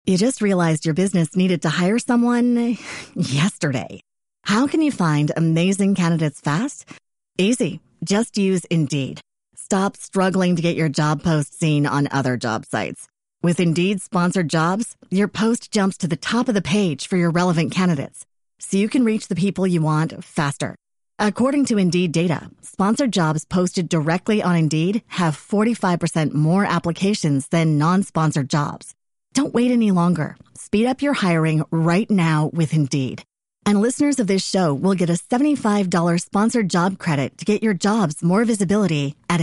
You just realized your business needed to hire someone yesterday. How can you find amazing candidates fast? Easy. Just use Indeed. Stop struggling to get your job post seen on other job sites. With Indeed sponsored jobs, your post jumps to the top of the page for your relevant candidates, so you can reach the people you want faster. According to Indeed data, sponsored jobs posted directly on Indeed have 45% more applications than non-sponsored jobs. Don't wait any longer. Speed up your hiring right now with Indeed. And listeners of this show will get a $75 sponsored job credit to get your jobs more visibility at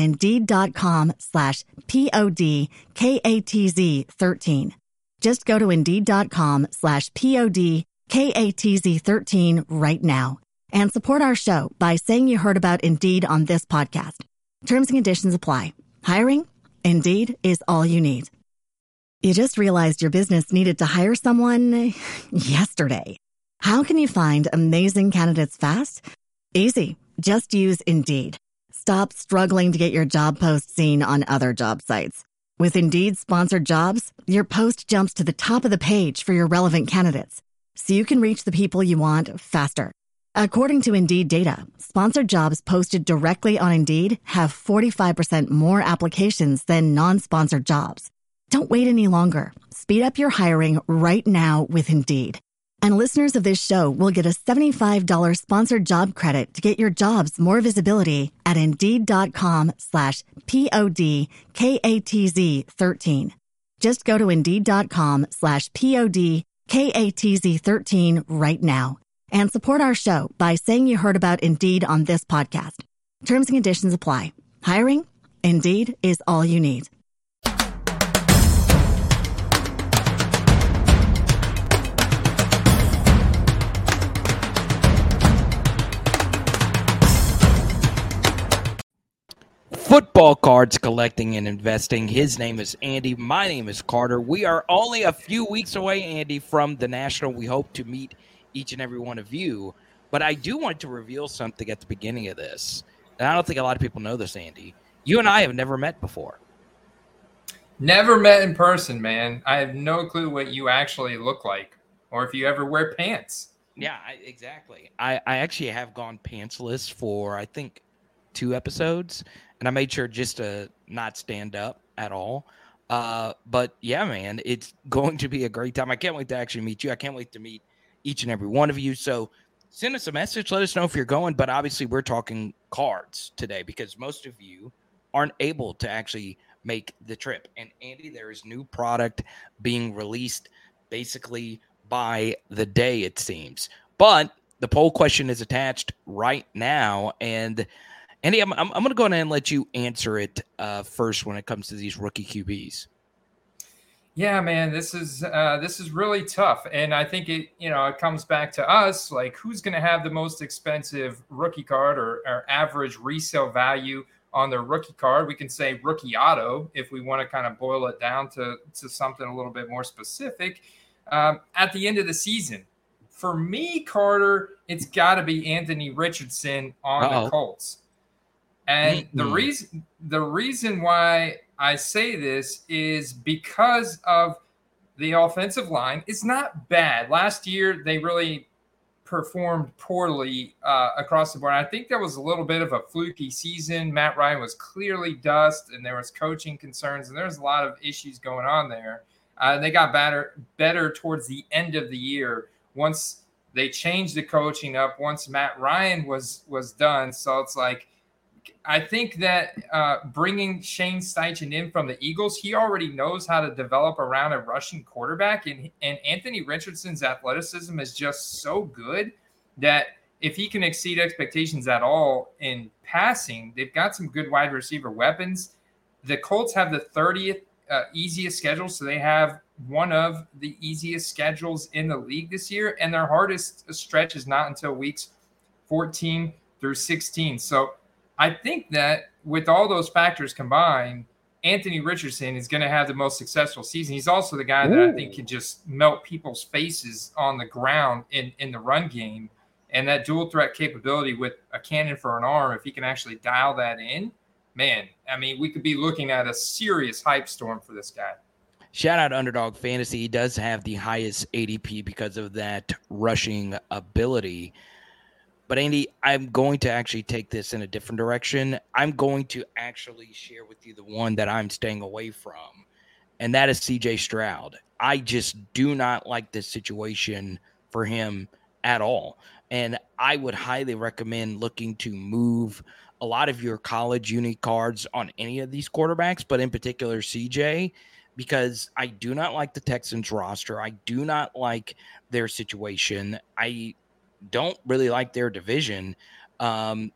Indeed.com/PODKATZ13. Just go to Indeed.com/PODKATZ13 right now and support our show by saying you heard about Indeed on this podcast. Terms and conditions apply. Hiring? Indeed is all you need. You just realized your business needed to hire someone yesterday. How can you find amazing candidates fast? Easy. Just use Indeed. Stop struggling to get your job post seen on other job sites. With Indeed sponsored jobs, your post jumps to the top of the page for your relevant candidates, so you can reach the people you want faster. According to Indeed data, sponsored jobs posted directly on Indeed have 45% more applications than non-sponsored jobs. Don't wait any longer. Speed up your hiring right now with Indeed. And listeners of this show will get a $75 sponsored job credit to get your jobs more visibility at Indeed.com/PODKATZ13. Just go to Indeed.com/PODKATZ13 right now and support our show by saying you heard about Indeed on this podcast. Terms and conditions apply. Hiring? Indeed is all you need. Football cards collecting and investing. His name is Andy. My name is Carter. We are only a few weeks away, Andy, from the National. We hope to meet each and every one of you. But I do want to reveal something at the beginning of this. And I don't think a lot of people know this, Andy. You and I have never met before. Never met in person, man. I have no clue what you actually look like or if you ever wear pants. Yeah, exactly. I actually have gone pantsless for, I think, 2 episodes. And I made sure just to not stand up at all. But, yeah, man, it's going to be a great time. I can't wait to actually meet you. I can't wait to meet each and every one of you. So send us a message. Let us know if you're going. But, obviously, we're talking cards today because most of you aren't able to actually make the trip. And, Andy, there is new product being released basically by the day, it seems. But the poll question is attached right now. And Andy, I'm going to go ahead and let you answer it first when it comes to these rookie QBs. Yeah, man, this is really tough, and I think it comes back to us, like who's going to have the most expensive rookie card or average resale value on their rookie card. We can say rookie auto if we want to kind of boil it down to something a little bit more specific. At the end of the season, for me, Carter, it's got to be Anthony Richardson on the Colts. And the reason why I say this is because of the offensive line. It's not bad. Last year, they really performed poorly across the board. I think that was a little bit of a fluky season. Matt Ryan was clearly dust, and there was coaching concerns, and there was a lot of issues going on there. They got better towards the end of the year once they changed the coaching up, once Matt Ryan was done. So it's like, I think that bringing Shane Steichen in from the Eagles, he already knows how to develop around a rushing quarterback. And Anthony Richardson's athleticism is just so good that if he can exceed expectations at all in passing, they've got some good wide receiver weapons. The Colts have the 30th easiest schedule, so they have one of the easiest schedules in the league this year. And their hardest stretch is not until weeks 14 through 16. So I think that with all those factors combined, Anthony Richardson is going to have the most successful season. He's also the guy that I think can just melt people's faces on the ground in the run game. And that dual threat capability with a cannon for an arm, if he can actually dial that in, man, I mean, we could be looking at a serious hype storm for this guy. shout out Underdog Fantasy. He does have the highest ADP because of that rushing ability. But Andy, I'm going to actually take this in a different direction. I'm going to actually share with you the one that I'm staying away from, and that is CJ Stroud. I just do not like this situation for him at all. And I would highly recommend looking to move a lot of your college uni cards on any of these quarterbacks, but in particular CJ, because I do not like the Texans roster. I do not like their situation. I don't really like their division. And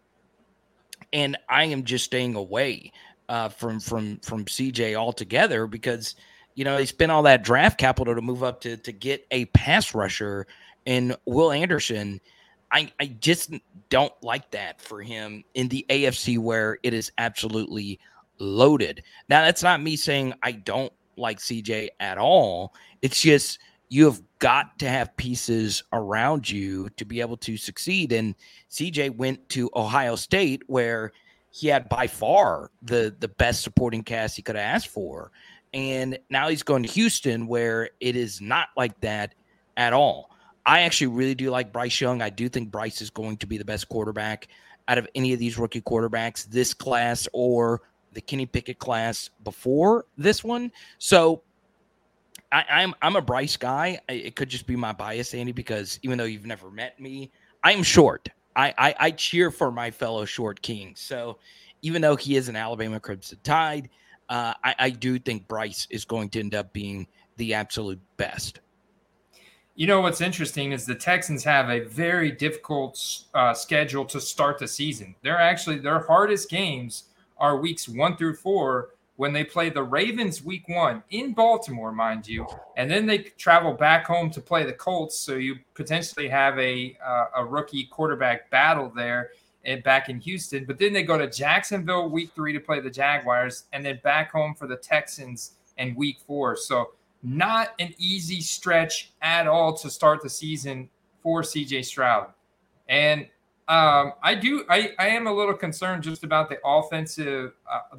I am just staying away from CJ altogether because, they spent all that draft capital to move up to get a pass rusher in Will Anderson. I just don't like that for him in the AFC where it is absolutely loaded. Now, that's not me saying I don't like CJ at all. It's just you have got to have pieces around you to be able to succeed. And CJ went to Ohio State where he had by far the best supporting cast he could have asked for. And now he's going to Houston where it is not like that at all. I actually really do like Bryce Young. I do think Bryce is going to be the best quarterback out of any of these rookie quarterbacks this class or the Kenny Pickett class before this one. So I'm a Bryce guy. It could just be my bias, Andy, because even though you've never met me, I'm short. I cheer for my fellow short kings. So even though he is an Alabama Crimson Tide, I do think Bryce is going to end up being the absolute best. You know, what's interesting is the Texans have a very difficult schedule to start the season. Their hardest games are weeks 1 through 4 when they play the Ravens week 1 in Baltimore, mind you, and then they travel back home to play the Colts. So you potentially have a rookie quarterback battle there and back in Houston. But then they go to Jacksonville week 3 to play the Jaguars, and then back home for the Texans in week 4. So not an easy stretch at all to start the season for CJ Stroud. And I am a little concerned just about the offensive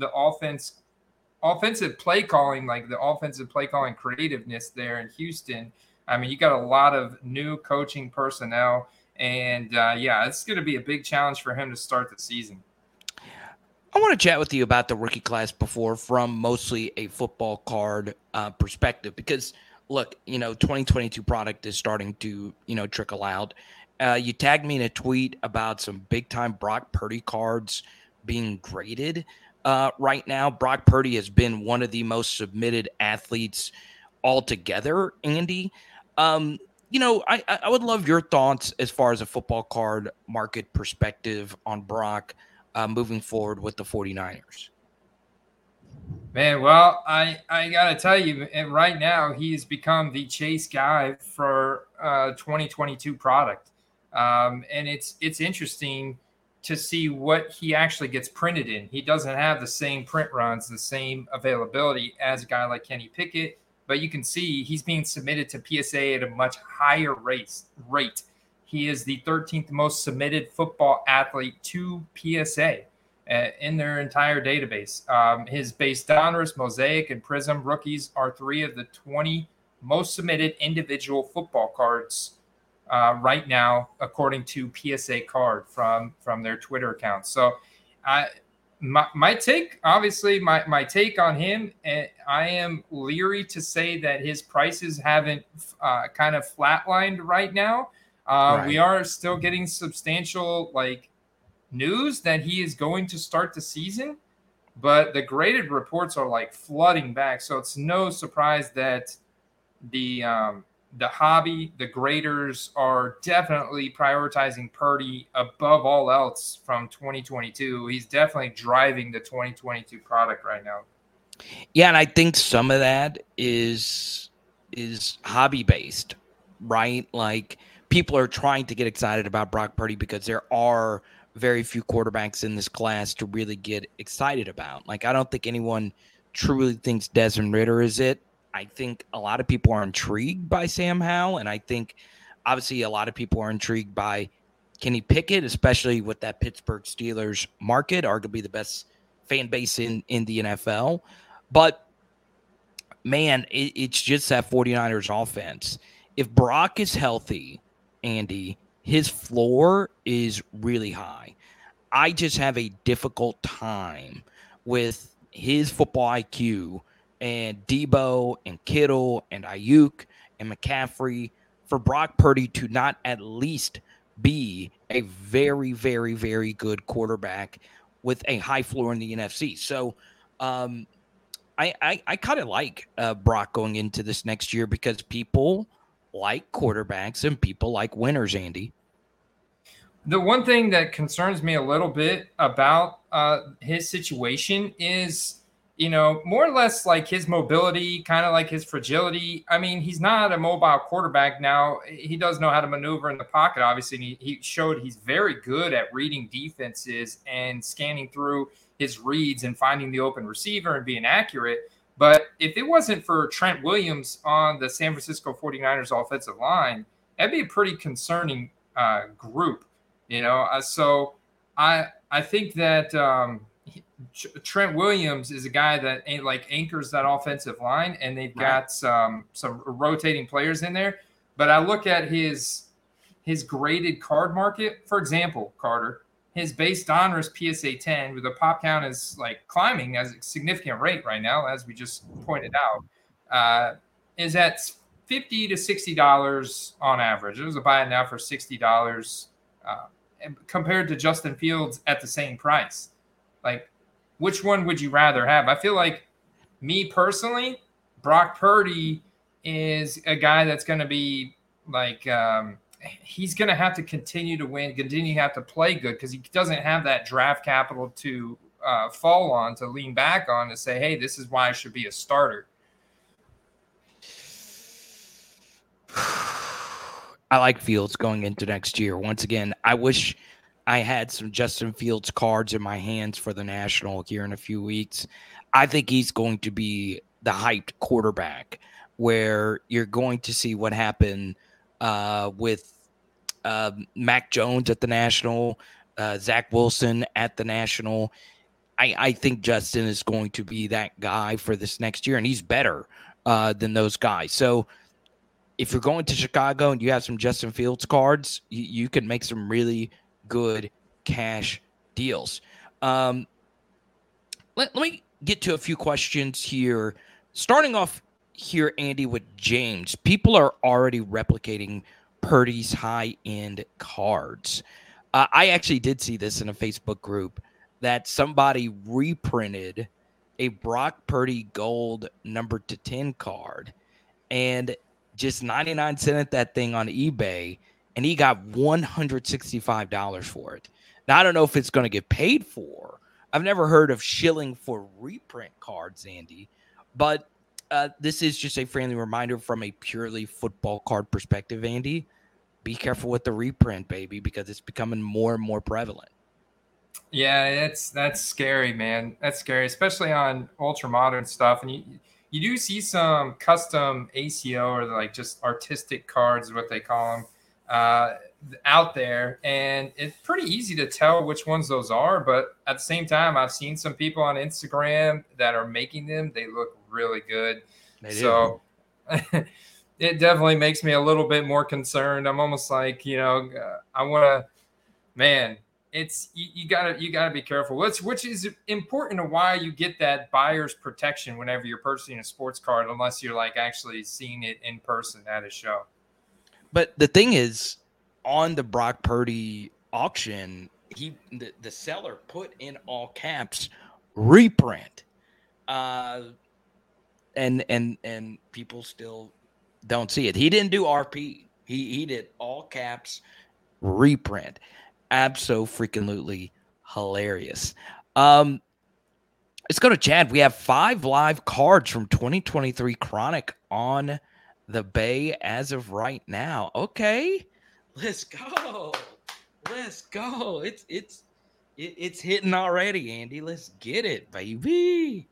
play calling, like the offensive play calling creativeness there in Houston. I mean, you got a lot of new coaching personnel, and it's going to be a big challenge for him to start the season. I want to chat with you about the rookie class before from mostly a football card perspective, because look, 2022 product is starting to, trickle out. You tagged me in a tweet about some big time Brock Purdy cards being graded right now. Brock Purdy has been one of the most submitted athletes altogether, Andy. I would love your thoughts as far as a football card market perspective on Brock moving forward with the 49ers. Man, well, I got to tell you, right now, he has become the chase guy for 2022 product. And it's interesting to see what he actually gets printed in. He doesn't have the same print runs, the same availability as a guy like Kenny Pickett, but you can see he's being submitted to PSA at a much higher rate. He is the 13th most submitted football athlete to PSA in their entire database. His base Donruss, Mosaic, and Prism rookies are 3 of the 20 most submitted individual football cards right now, according to PSA Card from their Twitter account. So my take, obviously, my take on him, I am leery to say that his prices haven't kind of flatlined right now. Right. We are still getting substantial news that he is going to start the season, but the graded reports are flooding back. So it's no surprise that the hobby, the graders are definitely prioritizing Purdy above all else from 2022. He's definitely driving the 2022 product right now. Yeah, and I think some of that is hobby based, right? People are trying to get excited about Brock Purdy because there are very few quarterbacks in this class to really get excited about. I don't think anyone truly thinks Desmond Ridder is it. I think a lot of people are intrigued by Sam Howell, and I think obviously a lot of people are intrigued by Kenny Pickett, especially with that Pittsburgh Steelers market, arguably the best fan base in the NFL. But man, it's just that 49ers offense. If Brock is healthy, Andy, his floor is really high. I just have a difficult time with his football IQ and Debo and Kittle and Ayuk and McCaffrey for Brock Purdy to not at least be a very, very, very good quarterback with a high floor in the NFC. So I kind of like Brock going into this next year because people like quarterbacks and people like winners, Andy. The one thing that concerns me a little bit about his situation is, more or less like his mobility, kind of like his fragility. I mean, he's not a mobile quarterback now. He does know how to maneuver in the pocket, obviously. And he showed he's very good at reading defenses and scanning through his reads and finding the open receiver and being accurate. But if it wasn't for Trent Williams on the San Francisco 49ers offensive line, that'd be a pretty concerning group. So I think that Trent Williams is a guy that anchors that offensive line, and they've got some rotating players in there. But I look at his graded card market, for example, Carter, his base Donruss PSA 10 with a pop count is climbing at a significant rate right now, as we just pointed out, is at $50 to $60 on average. It was a buy it now for $60. Compared to Justin Fields at the same price. Which one would you rather have? I feel like, me personally, Brock Purdy is a guy that's going to be he's going to have to continue to win, continue to have to play good because he doesn't have that draft capital to fall on, to lean back on, to say, hey, this is why I should be a starter. I like Fields going into next year. Once again, I wish I had some Justin Fields cards in my hands for the National here in a few weeks. I think he's going to be the hyped quarterback where you're going to see what happened with Mac Jones at the National, Zach Wilson at the National. I think Justin is going to be that guy for this next year, and he's better than those guys. So if you're going to Chicago and you have some Justin Fields cards, you can make some really good cash deals. Let me get to a few questions here. Starting off here, Andy, with James. People are already replicating Purdy's high-end cards. I actually did see this in a Facebook group that somebody reprinted a Brock Purdy gold number to 10 card and just 99 cent that thing on eBay, and he got $165 for it. Now, I don't know if it's going to get paid for. I've never heard of shilling for reprint cards, Andy, but this is just a friendly reminder from a purely football card perspective, Andy. Be careful with the reprint, baby, because it's becoming more and more prevalent. Yeah, that's scary, man. That's scary, especially on ultra modern stuff. And you do see some custom ACO or just artistic cards, what they call them, out there. And it's pretty easy to tell which ones those are. But at the same time, I've seen some people on Instagram that are making them. They look really good. They do. So it definitely makes me a little bit more concerned. I'm almost I want to, man, you gotta be careful. Which is important to why you get that buyer's protection whenever you're purchasing a sports card, unless you're actually seeing it in person at a show. But the thing is, on the Brock Purdy auction, the seller put in all caps reprint, and people still don't see it. He didn't do RP. He did all caps reprint. Abso-freaking-lutely hilarious. Let's go to Chad. We have 5 live cards from 2023 Chronic on the Bay as of right now. Okay, let's go. It's hitting already, Andy. Let's get it, baby.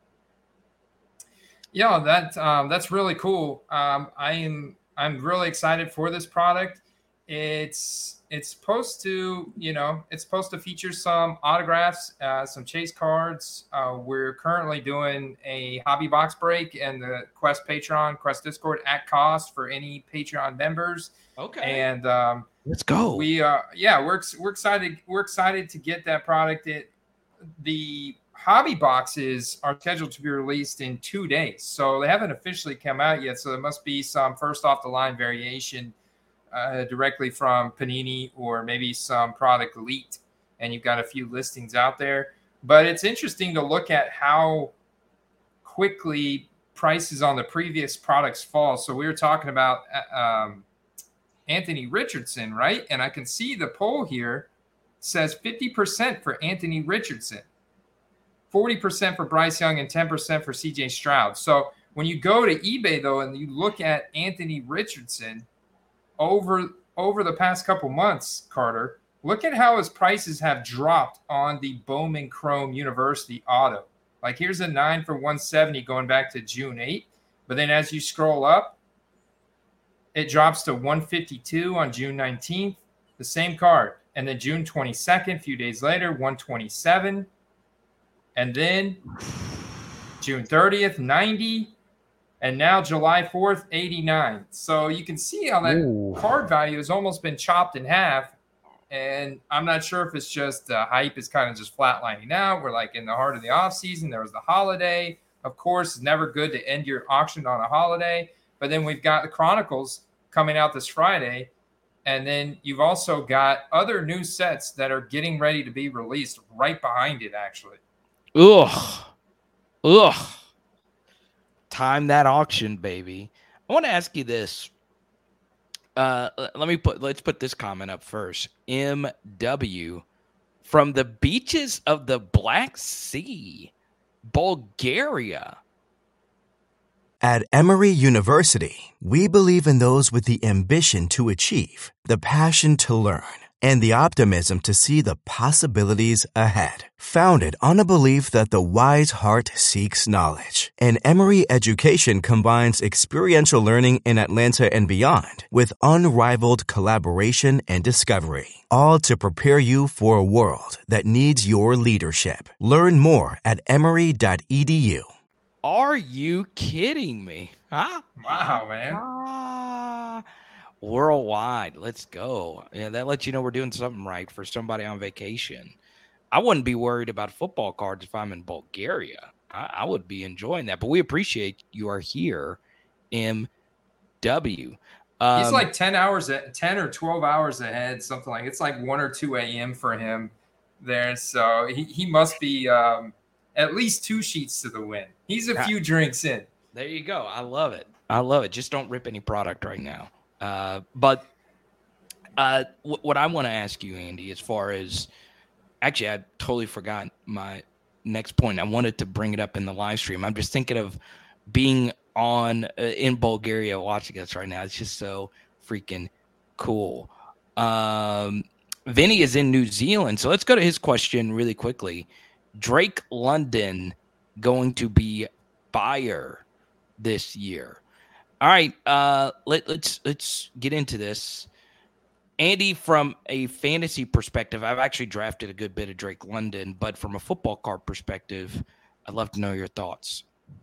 Yeah, that's really cool. I'm really excited for this product. It's it's supposed to, it's supposed to feature some autographs, some chase cards. We're currently doing a hobby box break and the Quest Patreon, Quest Discord at cost for any Patreon members. Okay. And let's go. We're excited. We're excited to get that product. The hobby boxes are scheduled to be released in 2 days, so they haven't officially come out yet. So there must be some first off the line variation directly from Panini, or maybe some product leaked, and you've got a few listings out there. But it's interesting to look at how quickly prices on the previous products fall. So we were talking about Anthony Richardson, right? And I can see the poll here says 50% for Anthony Richardson, 40% for Bryce Young, and 10% for CJ Stroud. So when you go to eBay, though, and you look at Anthony Richardson over the past couple months, Carter, look at how his prices have dropped on the Bowman Chrome University Auto. Like, here's a 9 for 170 going back to June 8. But then as you scroll up, it drops to 152 on June 19th, the same card. And then June 22nd, a few days later, 127. And then June 30th, 90. And now July 4th, 89. So you can see how that card value has almost been chopped in half. And I'm not sure if it's just hype is kind of just flatlining out. We're like in the heart of the off season. There was the holiday. Of course, it's never good to end your auction on a holiday. But then we've got the Chronicles coming out this Friday. And then you've also got other new sets that are getting ready to be released right behind it, actually. Ugh. Time that auction, baby. I want to ask you this. Let's put this comment up first. MW, from the beaches of the Black Sea, Bulgaria. At Emory University, we believe in those with the ambition to achieve, the passion to learn, and the optimism to see the possibilities ahead. Founded on a belief that the wise heart seeks knowledge, and Emory education combines experiential learning in Atlanta and beyond with unrivaled collaboration and discovery, all to prepare you for a world that needs your leadership. Learn more at emory.edu. Are you kidding me? Huh? Wow, man. Worldwide. Let's go. Yeah, that lets you know we're doing something right for somebody on vacation. I wouldn't be worried about football cards if I'm in Bulgaria. I would be enjoying that. But we appreciate you are here, MW. He's like 10 or 12 hours ahead, something like it's like 1 or 2 a.m. for him there. So he must be at least 2 sheets to the win. He's a few drinks in. There you go. I love it. I love it. Just don't rip any product right now. But what I want to ask you, Andy, as far as actually, I totally forgot my next point. I wanted to bring it up in the live stream. I'm just thinking of being on in Bulgaria watching us right now. It's just so freaking cool. Vinny is in New Zealand. So let's go to his question really quickly. Drake London going to be buyer this year. All right, let's get into this. Andy, from a fantasy perspective, I've actually drafted a good bit of Drake London, but from a football card perspective, I'd love to know your thoughts.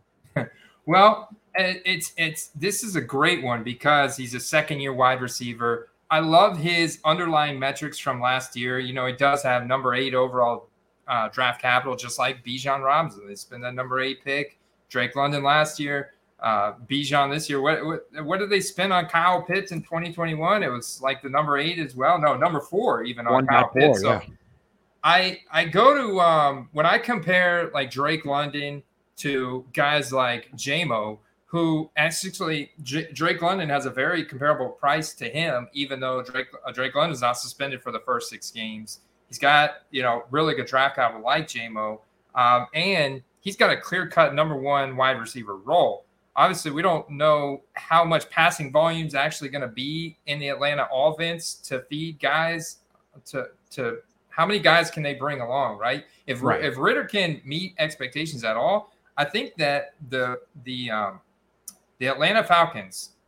Well, this is a great one because he's a second-year wide receiver. I love his underlying metrics from last year. You know, he does have number 8 overall draft capital, just like Bijan Robinson. It's been the number 8 pick. Drake London last year. Bijan this year. What did they spend on Kyle Pitts in 2021? It was like the number 8 as well. No, number 4 even on Kyle Pitts. So I go to when I compare like Drake London to guys like JMO, who actually Drake London has a very comparable price to him, even though Drake London is not suspended for the first 6 games. He's got, really good draft capital like JMO, and he's got a clear-cut number 1 wide receiver role. Obviously, we don't know how much passing volume is actually going to be in the Atlanta offense to feed guys. To how many guys can they bring along, right? If Ritter can meet expectations at all, I think that the Atlanta Falcons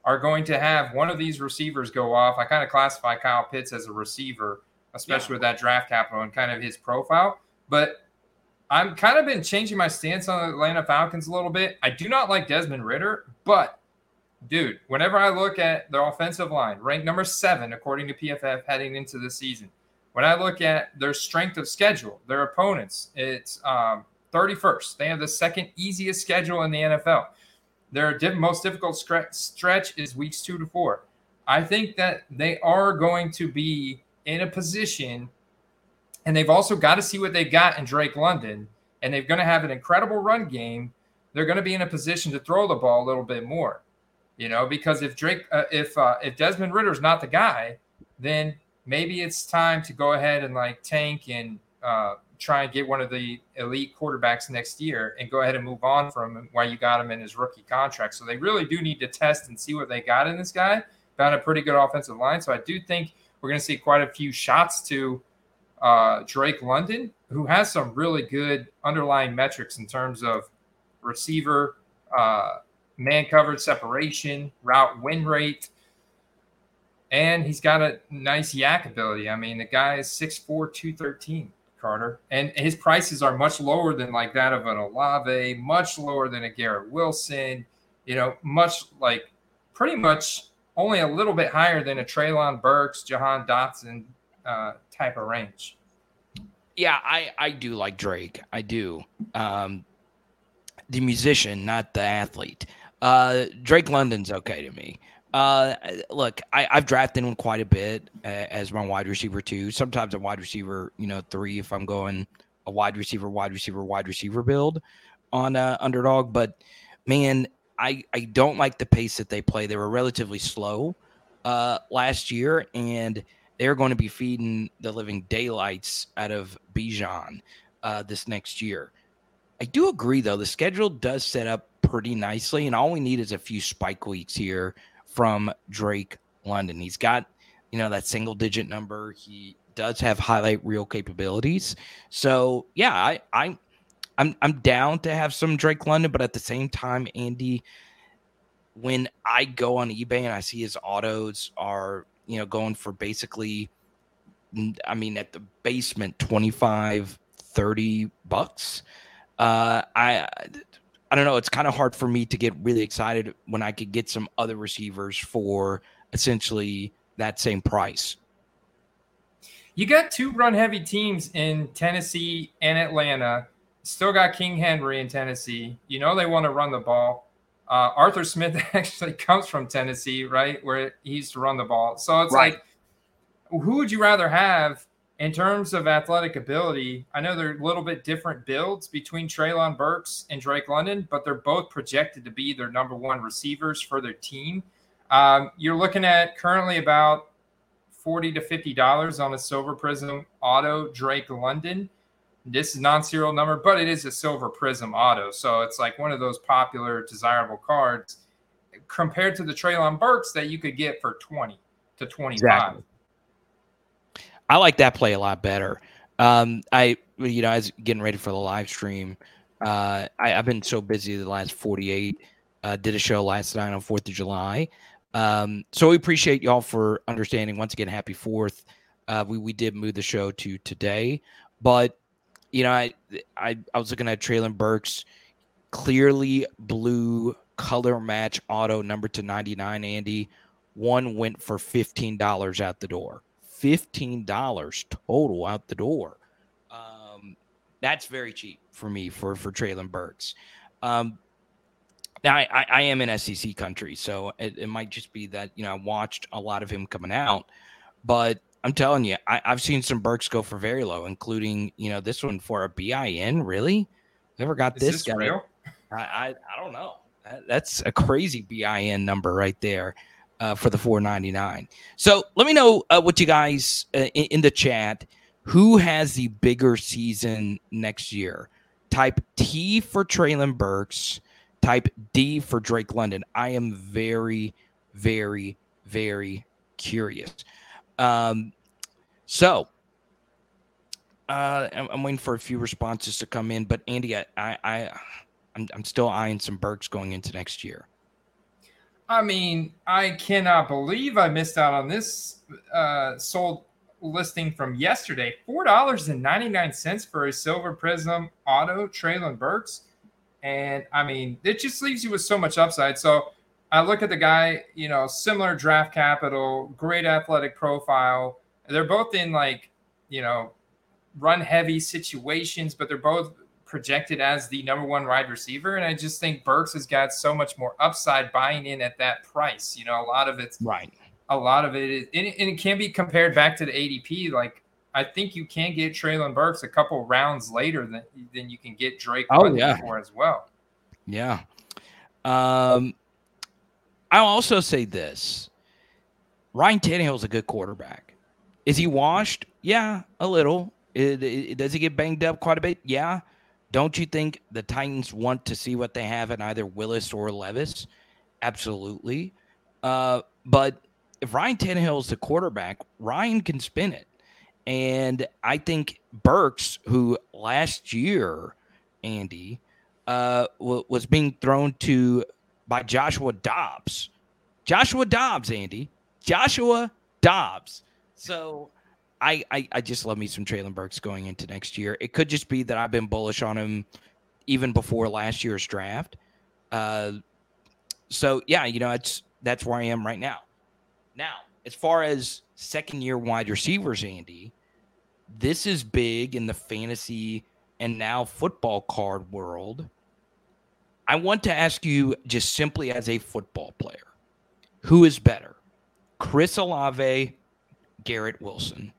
are going to have one of these receivers go off. I kind of classify Kyle Pitts as a receiver, especially with that draft capital and kind of his profile. But I'm kind of been changing my stance on the Atlanta Falcons a little bit. I do not like Desmond Ridder, but dude, whenever I look at their offensive line, ranked number 7 according to PFF heading into the season, when I look at their strength of schedule, their opponents, it's 31st. They have the second easiest schedule in the NFL. Their most difficult stretch is weeks 2 to 4. I think that they are going to be in a position, and they've also got to see what they've got in Drake London, and they're going to have an incredible run game. They're going to be in a position to throw the ball a little bit more, because if Desmond Ridder's not the guy, then maybe it's time to go ahead and tank and try and get one of the elite quarterbacks next year and go ahead and move on from him while you got him in his rookie contract. So they really do need to test and see what they got in this guy. Found a pretty good offensive line. So I do think we're going to see quite a few shots to Drake London, who has some really good underlying metrics in terms of receiver, man coverage separation, route win rate, and he's got a nice yak ability. I mean, the guy is 6'4", 213. Carter, and his prices are much lower than that of an Olave, much lower than a Garrett Wilson, pretty much only a little bit higher than a Treylon Burks, Jahan Dotson type of range. Yeah, I do like Drake. I do. The musician, not the athlete. Drake London's okay to me. Look, I've drafted him quite a bit as my wide receiver 2. Sometimes a wide receiver, 3 if I'm going a wide receiver build on Underdog. But man, I don't like the pace that they play. They were relatively slow last year, and they're going to be feeding the living daylights out of Bijan this next year. I do agree, though. The schedule does set up pretty nicely, and all we need is a few spike weeks here from Drake London. He's got, that single digit number. He does have highlight reel capabilities. So yeah, I'm down to have some Drake London, but at the same time, Andy, when I go on eBay and I see his autos are, going for basically, at the basement, $25, $30. I don't know. It's kind of hard for me to get really excited when I could get some other receivers for essentially that same price. You got 2 run-heavy teams in Tennessee and Atlanta. Still got King Henry in Tennessee. They want to run the ball. Arthur Smith actually comes from Tennessee, right, where he used to run the ball. So it's who would you rather have in terms of athletic ability? I know they're a little bit different builds between Treylon Burks and Drake London, but they're both projected to be their number 1 receivers for their team. You're looking at currently about $40 to $50 on a Silver Prism auto Drake London. This is non-serial number, but it is a Silver Prism auto. So it's one of those popular, desirable cards compared to the Treylon Burks that you could get for 20 to 25. Exactly. I like that play a lot better. I was getting ready for the live stream. I've been so busy the last 48. Did a show last night on 4th of July. So we appreciate y'all for understanding. Once again, happy 4th. We did move the show to today, but I was looking at Treylon Burks, clearly blue color match auto number /99. Andy, one went for $15 out the door. $15 total out the door. That's very cheap for me for Treylon Burks. Now I am in SEC country, so it might just be that I watched a lot of him coming out, but I'm telling you, I've seen some Burks go for very low, including this one for a BIN. Really, never got this guy. Real? I don't know. That's a crazy BIN number right there. For the $4.99. So let me know what you guys in the chat. Who has the bigger season next year? Type T for Treylon Burks. Type D for Drake London. I am very, very, very curious. So I'm waiting for a few responses to come in, but Andy, I'm still eyeing some Burks going into next year. I mean, I cannot believe I missed out on this sold listing from yesterday. $4.99 for a Silver Prism Auto Traylon Burks. And I mean, it just leaves you with so much upside. So I look at the guy, similar draft capital, great athletic profile. They're both in run heavy situations, but they're both projected as the number one wide receiver. And I just think Burks has got so much more upside buying in at that price. A lot of it's right. A lot of it is, and it can be compared back to the ADP. Like, I think you can get Traylon Burks a couple rounds later than you can get Drake for as well. Yeah. I'll also say this. Ryan Tannehill's a good quarterback. Is he washed? Yeah, a little. Does he get banged up quite a bit? Yeah. Don't you think the Titans want to see what they have in either Willis or Levis? Absolutely. But if Ryan Tannehill is the quarterback, Ryan can spin it. And I think Burks, who last year, Andy, was being thrown to by Joshua Dobbs. Andy. Joshua Dobbs. So I just love me some Traylon Burks going into next year. It could just be that I've been bullish on him even before last year's draft. So yeah, that's where I am right now. Now, as far as second-year wide receivers, Andy, this is big in the fantasy and now football card world. I want to ask you just simply as a football player, who is better, Chris Olave, Garrett Wilson?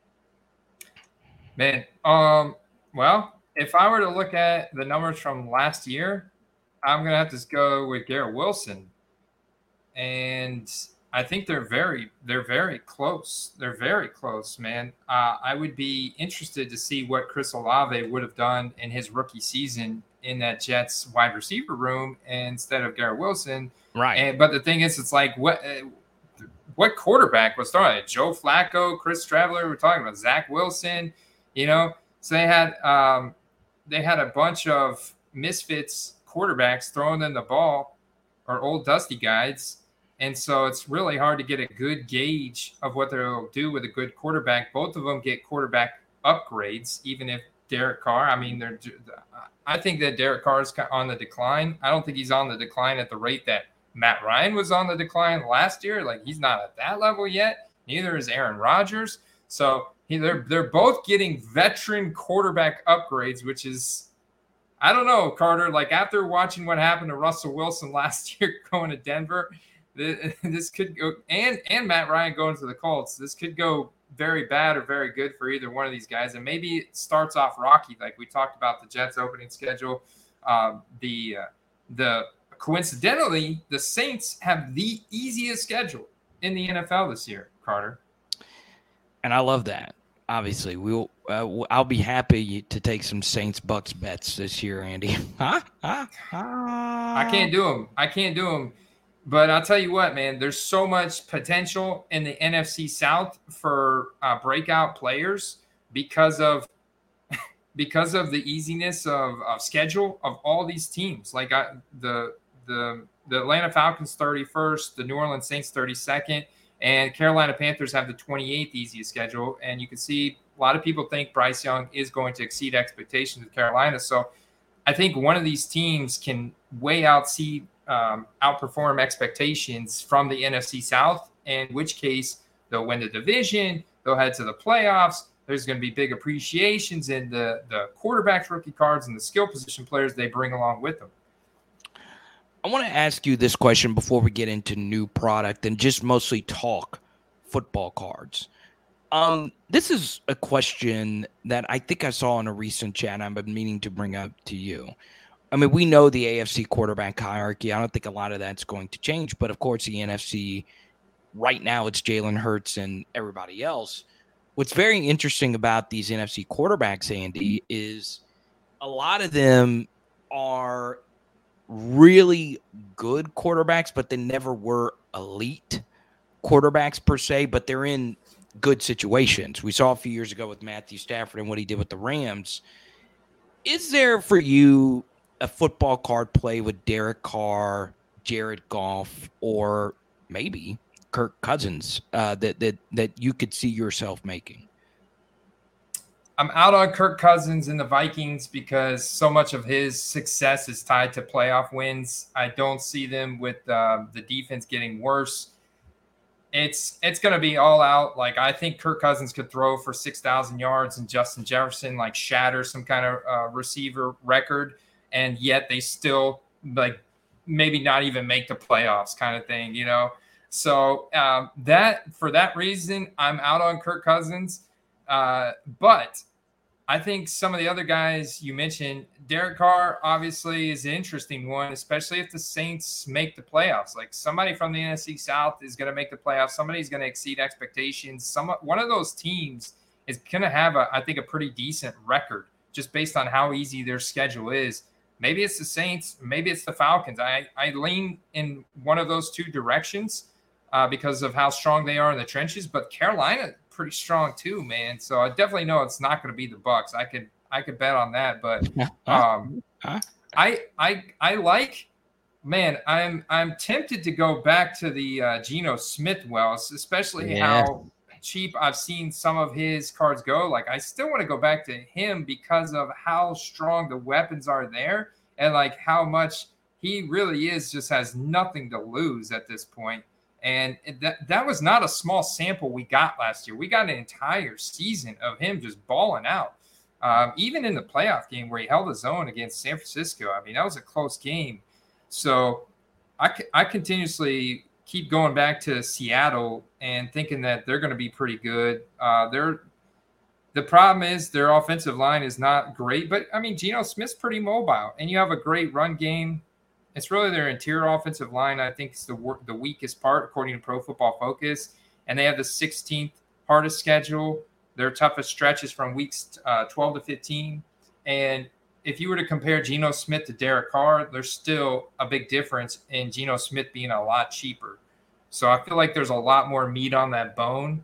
Man, well, if I were to look at the numbers from last year, I'm going to have to go with Garrett Wilson. And I think they're very close. They're very close, man. I would be interested to see what Chris Olave would have done in his rookie season in that Jets wide receiver room instead of Garrett Wilson. Right. But the thing is, it's like, what quarterback was throwing it? Joe Flacco, Chris Traveler, we're talking about Zach Wilson, So they had a bunch of misfits quarterbacks throwing them the ball, or old dusty guys. And so it's really hard to get a good gauge of what they'll do with a good quarterback. Both of them get quarterback upgrades, even if Derek Carr, I think that Derek Carr is on the decline. I don't think he's on the decline at the rate that Matt Ryan was on the decline last year. Like, he's not at that level yet. Neither is Aaron Rodgers. So they're both getting veteran quarterback upgrades, which is, I don't know, Carter, like after watching what happened to Russell Wilson last year going to Denver, this could go, and Matt Ryan going to the Colts, this could go very bad or very good for either one of these guys. And maybe it starts off rocky, like we talked about the Jets opening schedule. Coincidentally, the Saints have the easiest schedule in the NFL this year, Carter. And I love that. Obviously, I'll be happy to take some Saints Bucks bets this year, Andy. I can't do them. But I'll tell you what, man, there's so much potential in the NFC South for breakout players because of the easiness of schedule of all these teams. Like the Atlanta Falcons 31st, the New Orleans Saints 32nd, and Carolina Panthers have the 28th easiest schedule. And you can see a lot of people think Bryce Young is going to exceed expectations with Carolina. So I think one of these teams can outperform expectations from the NFC South, in which case they'll win the division, they'll head to the playoffs. There's going to be big appreciations in the quarterbacks, rookie cards, and the skill position players they bring along with them. I want to ask you this question before we get into new product and just mostly talk football cards. This is a question that I think I saw in a recent chat I've been meaning to bring up to you. I mean, we know the AFC quarterback hierarchy. I don't think a lot of that's going to change. But, of course, the NFC, right now it's Jalen Hurts and everybody else. What's very interesting about these NFC quarterbacks, Andy, is a lot of them are really good quarterbacks, but they never were elite quarterbacks per se, but they're in good situations. We saw a few years ago with Matthew Stafford and what he did with the Rams. Is there for you a football card play with Derek Carr, Jared Goff or maybe Kirk Cousins that you could see yourself making? I'm out on Kirk Cousins and the Vikings because so much of his success is tied to playoff wins. I don't see them with the defense getting worse. It's going to be all out. Like, I think Kirk Cousins could throw for 6,000 yards and Justin Jefferson like shatter some kind of receiver record, and yet they still like maybe not even make the playoffs kind of thing, you know? So that for that reason, I'm out on Kirk Cousins. But I think some of the other guys you mentioned, Derek Carr obviously is an interesting one, especially if the Saints make the playoffs. Like, somebody from the NFC South is going to make the playoffs. Somebody's going to exceed expectations. One of those teams is going to have, I think, a pretty decent record just based on how easy their schedule is. Maybe it's the Saints. Maybe it's the Falcons. I lean in one of those two directions because of how strong they are in the trenches. But Carolina, pretty strong too, man. So I definitely know it's not going to be the Bucs. I could bet on that. But I like, man. I'm tempted to go back to the Geno Smith wells, especially how cheap I've seen some of his cards go. Like, I still want to go back to him because of how strong the weapons are there, and like how much he really is just has nothing to lose at this point. And that was not a small sample we got last year. We got an entire season of him just balling out. Even in the playoff game where he held his own against San Francisco. I mean, that was a close game. So I continuously keep going back to Seattle and thinking that they're going to be pretty good. The problem is their offensive line is not great. But, I mean, Geno Smith's pretty mobile. And you have a great run game. It's really their interior offensive line, I think, is the weakest part, according to Pro Football Focus. And they have the 16th hardest schedule. Their toughest stretch is from weeks 12 to 15. And if you were to compare Geno Smith to Derek Carr, there's still a big difference in Geno Smith being a lot cheaper. So I feel like there's a lot more meat on that bone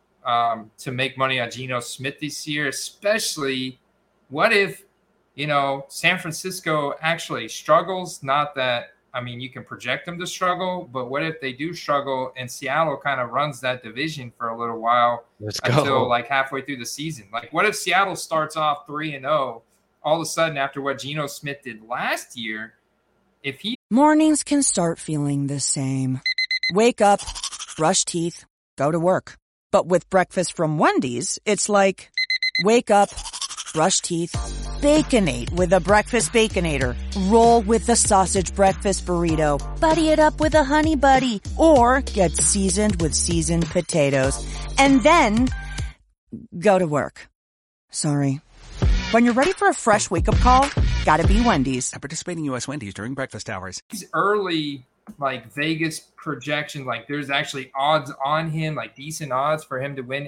to make money on Geno Smith this year, especially what if, you know, San Francisco actually struggles? Not that, I mean, you can project them to struggle, but what if they do struggle and Seattle kind of runs that division for a little while until like halfway through the season? Like, what if Seattle starts off 3-0 all of a sudden after what Geno Smith did last year? If he Mornings can start feeling the same. Wake up, brush teeth, go to work. But with breakfast from Wendy's, it's like, wake up, brush teeth, Baconate with a breakfast Baconator. Roll with the sausage breakfast burrito. Buddy it up with a honey buddy. Or get seasoned with seasoned potatoes. And then go to work. Sorry. When you're ready for a fresh wake-up call, gotta be Wendy's. At participating U.S. Wendy's during breakfast hours. These early, like, Vegas projections, like, there's actually odds on him, like, decent odds for him to win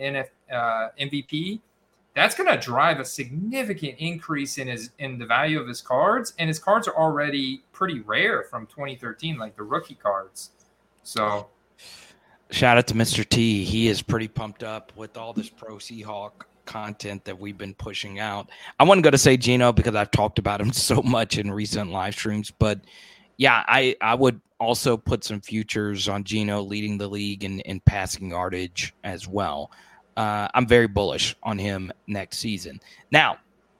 MVP. That's going to drive a significant increase in the value of his cards. And his cards are already pretty rare from 2013, like the rookie cards. So shout out to Mr. T. He is pretty pumped up with all this Pro Seahawk content that we've been pushing out. I wasn't going to say Geno because I've talked about him so much in recent live streams, but yeah, I would also put some futures on Geno leading the league in passing yardage as well. I'm very bullish on him next season. Now,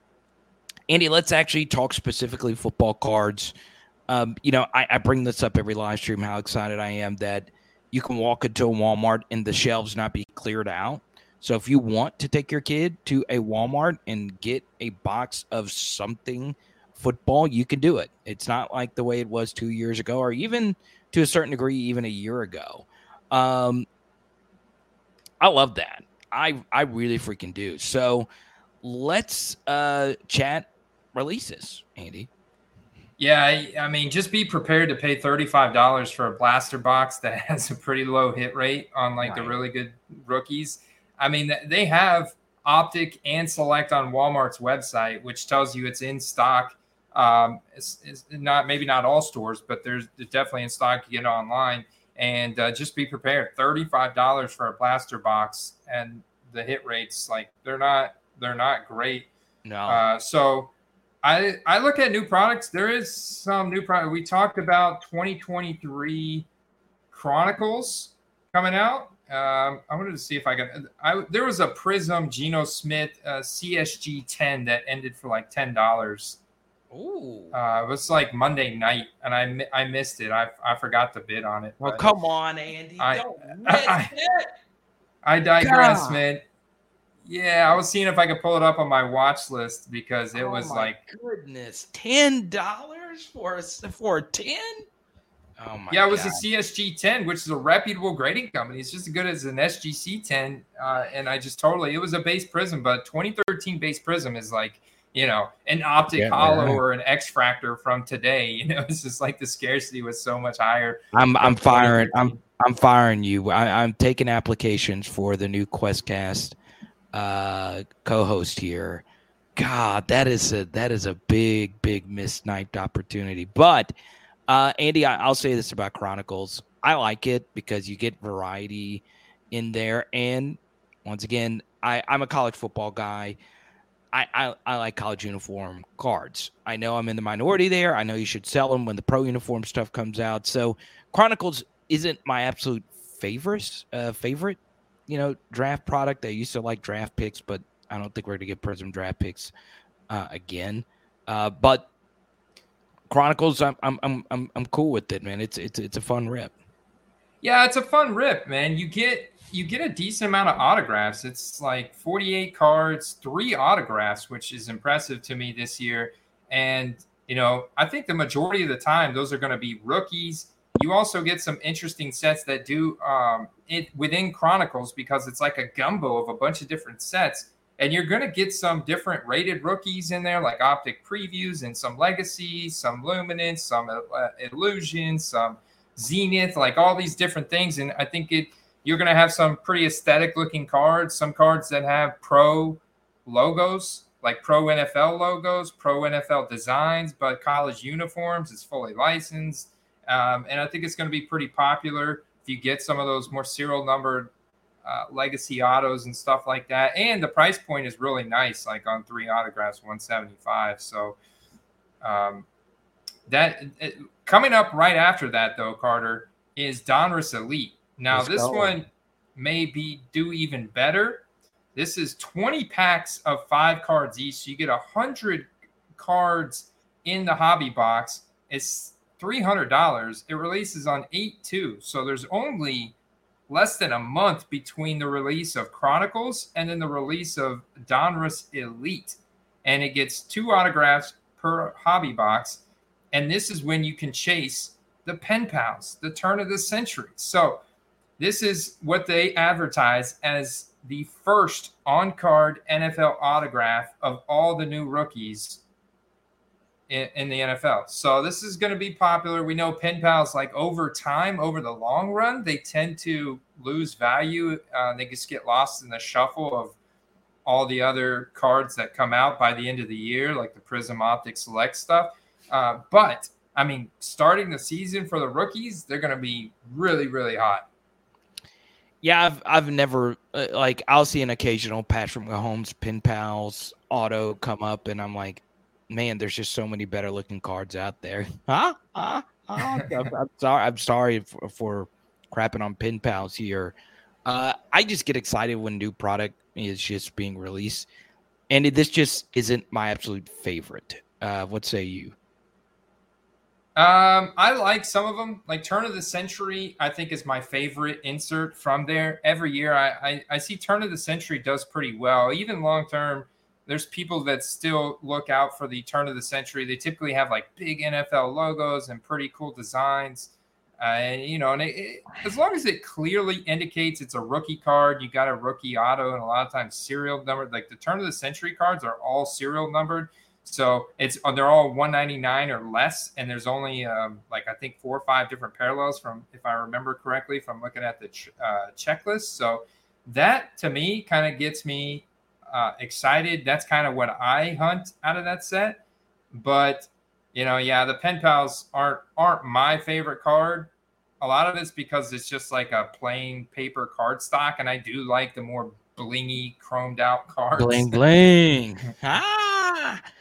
Andy, let's actually talk specifically football cards. I bring this up every live stream, how excited I am that you can walk into a Walmart and the shelves not be cleared out. So if you want to take your kid to a Walmart and get a box of something football, you can do it. It's not like the way it was 2 years ago, or even to a certain degree, even a year ago. I love that. I really freaking do. So let's chat releases, Andy. Yeah, I mean, just be prepared to pay $35 for a blaster box that has a pretty low hit rate on the really good rookies. I mean, they have Optic and Select on Walmart's website, which tells you it's in stock. It's not, maybe not all stores, but there's definitely in stock. You get it online. And just be prepared. $35 for a blaster box, and the hit rates, like, they're not great. No. So I look at new products. There is some new product. We talked about 2023 Chronicles coming out. I wanted to see if there was a Prism Geno Smith CSG 10 that ended for like $10. Ooh. It was like Monday night, and I missed it. I forgot to bid on it. Well, come on, Andy. Don't miss it. I digress, man. Yeah, I was seeing if I could pull it up on my watch list because it was like goodness, $10 for a 10. Oh my! Yeah, it was a CSG 10, which is a reputable grading company. It's just as good as an SGC 10, and I just it was a base prism, but 2013 base prism is like, you know, an optic hollow or an X-fractor from today. You know, it's just like the scarcity was so much higher. I'm firing. I'm firing you. I'm taking applications for the new QuestCast co-host here. God, that is a big missed opportunity. But Andy, I'll say this about Chronicles. I like it because you get variety in there, and once again, I'm a college football guy. I like college uniform cards. I know I'm in the minority there. I know you should sell them when the pro uniform stuff comes out. So Chronicles isn't my absolute favorite, draft product. I used to like draft picks, but I don't think we're going to get Prism draft picks again. But Chronicles, I'm cool with it, man. It's a fun rip. Yeah, it's a fun rip, man. You get a decent amount of autographs. It's like 48 cards, 3 autographs, which is impressive to me this year. And, I think the majority of the time, those are going to be rookies. You also get some interesting sets that do it within Chronicles because it's like a gumbo of a bunch of different sets. And you're going to get some different rated rookies in there, like Optic Previews and some Legacy, some Luminance, some Illusion, some Zenith, like all these different things. And I think you're going to have some pretty aesthetic looking cards, some cards that have pro logos, like pro NFL logos, pro NFL designs, but college uniforms. It's fully licensed. And I think it's going to be pretty popular if you get some of those more serial numbered legacy autos and stuff like that. And the price point is really nice, like on 3 autographs, $175. So coming up right after that, though, Carter, is Donruss Elite. Now, one may do even better. This is 20 packs of 5 cards each. So you get 100 cards in the hobby box. It's $300. It releases on 8/2. So there's only less than a month between the release of Chronicles and then the release of Donruss Elite. And it gets 2 autographs per hobby box. And this is when you can chase the pen pals, the turn of the century. So this is what they advertise as the first on-card NFL autograph of all the new rookies in the NFL. So this is going to be popular. We know pen pals, like over time, over the long run, they tend to lose value. They just get lost in the shuffle of all the other cards that come out by the end of the year, like the Prism Optic Select stuff. But I mean, starting the season for the rookies, they're going to be really, really hot. Yeah, I've never I'll see an occasional Patrick Mahomes pen pals auto come up, and I'm like, man, there's just so many better looking cards out there. I'm sorry for crapping on pen pals here. I just get excited when new product is just being released, and this just isn't my absolute favorite. What say you? I like some of them. Like Turn of the Century, I think is my favorite insert from there. Every year I see Turn of the Century does pretty well. Even long term, there's people that still look out for the Turn of the Century. They typically have like big NFL logos and pretty cool designs. As long as it clearly indicates it's a rookie card, you got a rookie auto, and a lot of times serial numbered. Like the Turn of the Century cards are all serial numbered. So they're all 199 or less, and there's only I think 4 or 5 different parallels from, if I remember correctly, from looking at the checklist. So that to me kind of gets me excited. That's kind of what I hunt out of that set. But the pen pals aren't my favorite card. A lot of it's because it's just like a plain paper card stock, and I do like the more blingy, chromed out cards. Bling bling.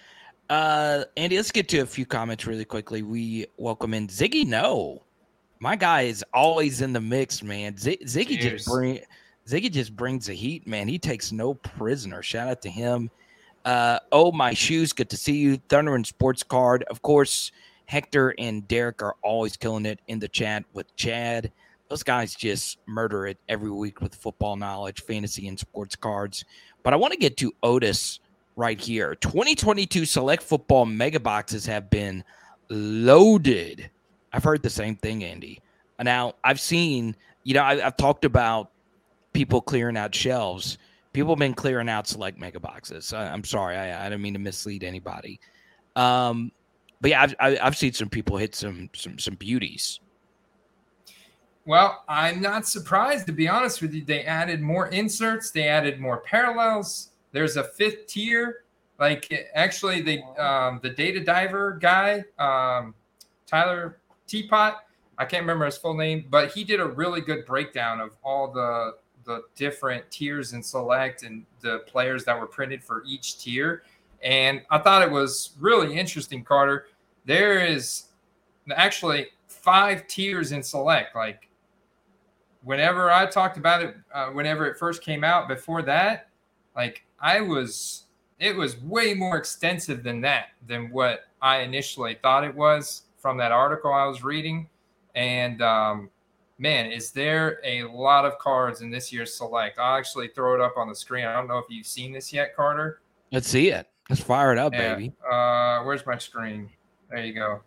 Andy, let's get to a few comments really quickly. We welcome in Ziggy. No, my guy is always in the mix, man. Ziggy just brings the heat, man. He takes no prisoner. Shout out to him. Oh, my shoes. Good to see you. Thunder and Sports Card. Of course, Hector and Derek are always killing it in the chat with Chad. Those guys just murder it every week with football knowledge, fantasy, and sports cards. But I want to get to Otis right here. 2022 Select Football Mega Boxes have been loaded. I've heard the same thing, Andy. Now, I've seen, I've talked about people clearing out shelves. People have been clearing out Select Mega Boxes. I'm sorry. I didn't mean to mislead anybody. But yeah, I've seen some people hit some beauties. Well, I'm not surprised, to be honest with you. They added more inserts. They added more parallels. There's a fifth tier. Like, actually, the data diver guy, Tyler Teapot, I can't remember his full name, but he did a really good breakdown of all the different tiers in Select and the players that were printed for each tier. And I thought it was really interesting, Carter. There is actually 5 tiers in Select. Like, whenever I talked about it, whenever it first came out, before that, like, it was way more extensive than what I initially thought it was from that article I was reading. And man, is there a lot of cards in this year's Select. I'll actually throw it up on the screen. I don't know if you've seen this yet, Carter. Let's see it. Let's fire it up, baby. Where's my screen? There you go.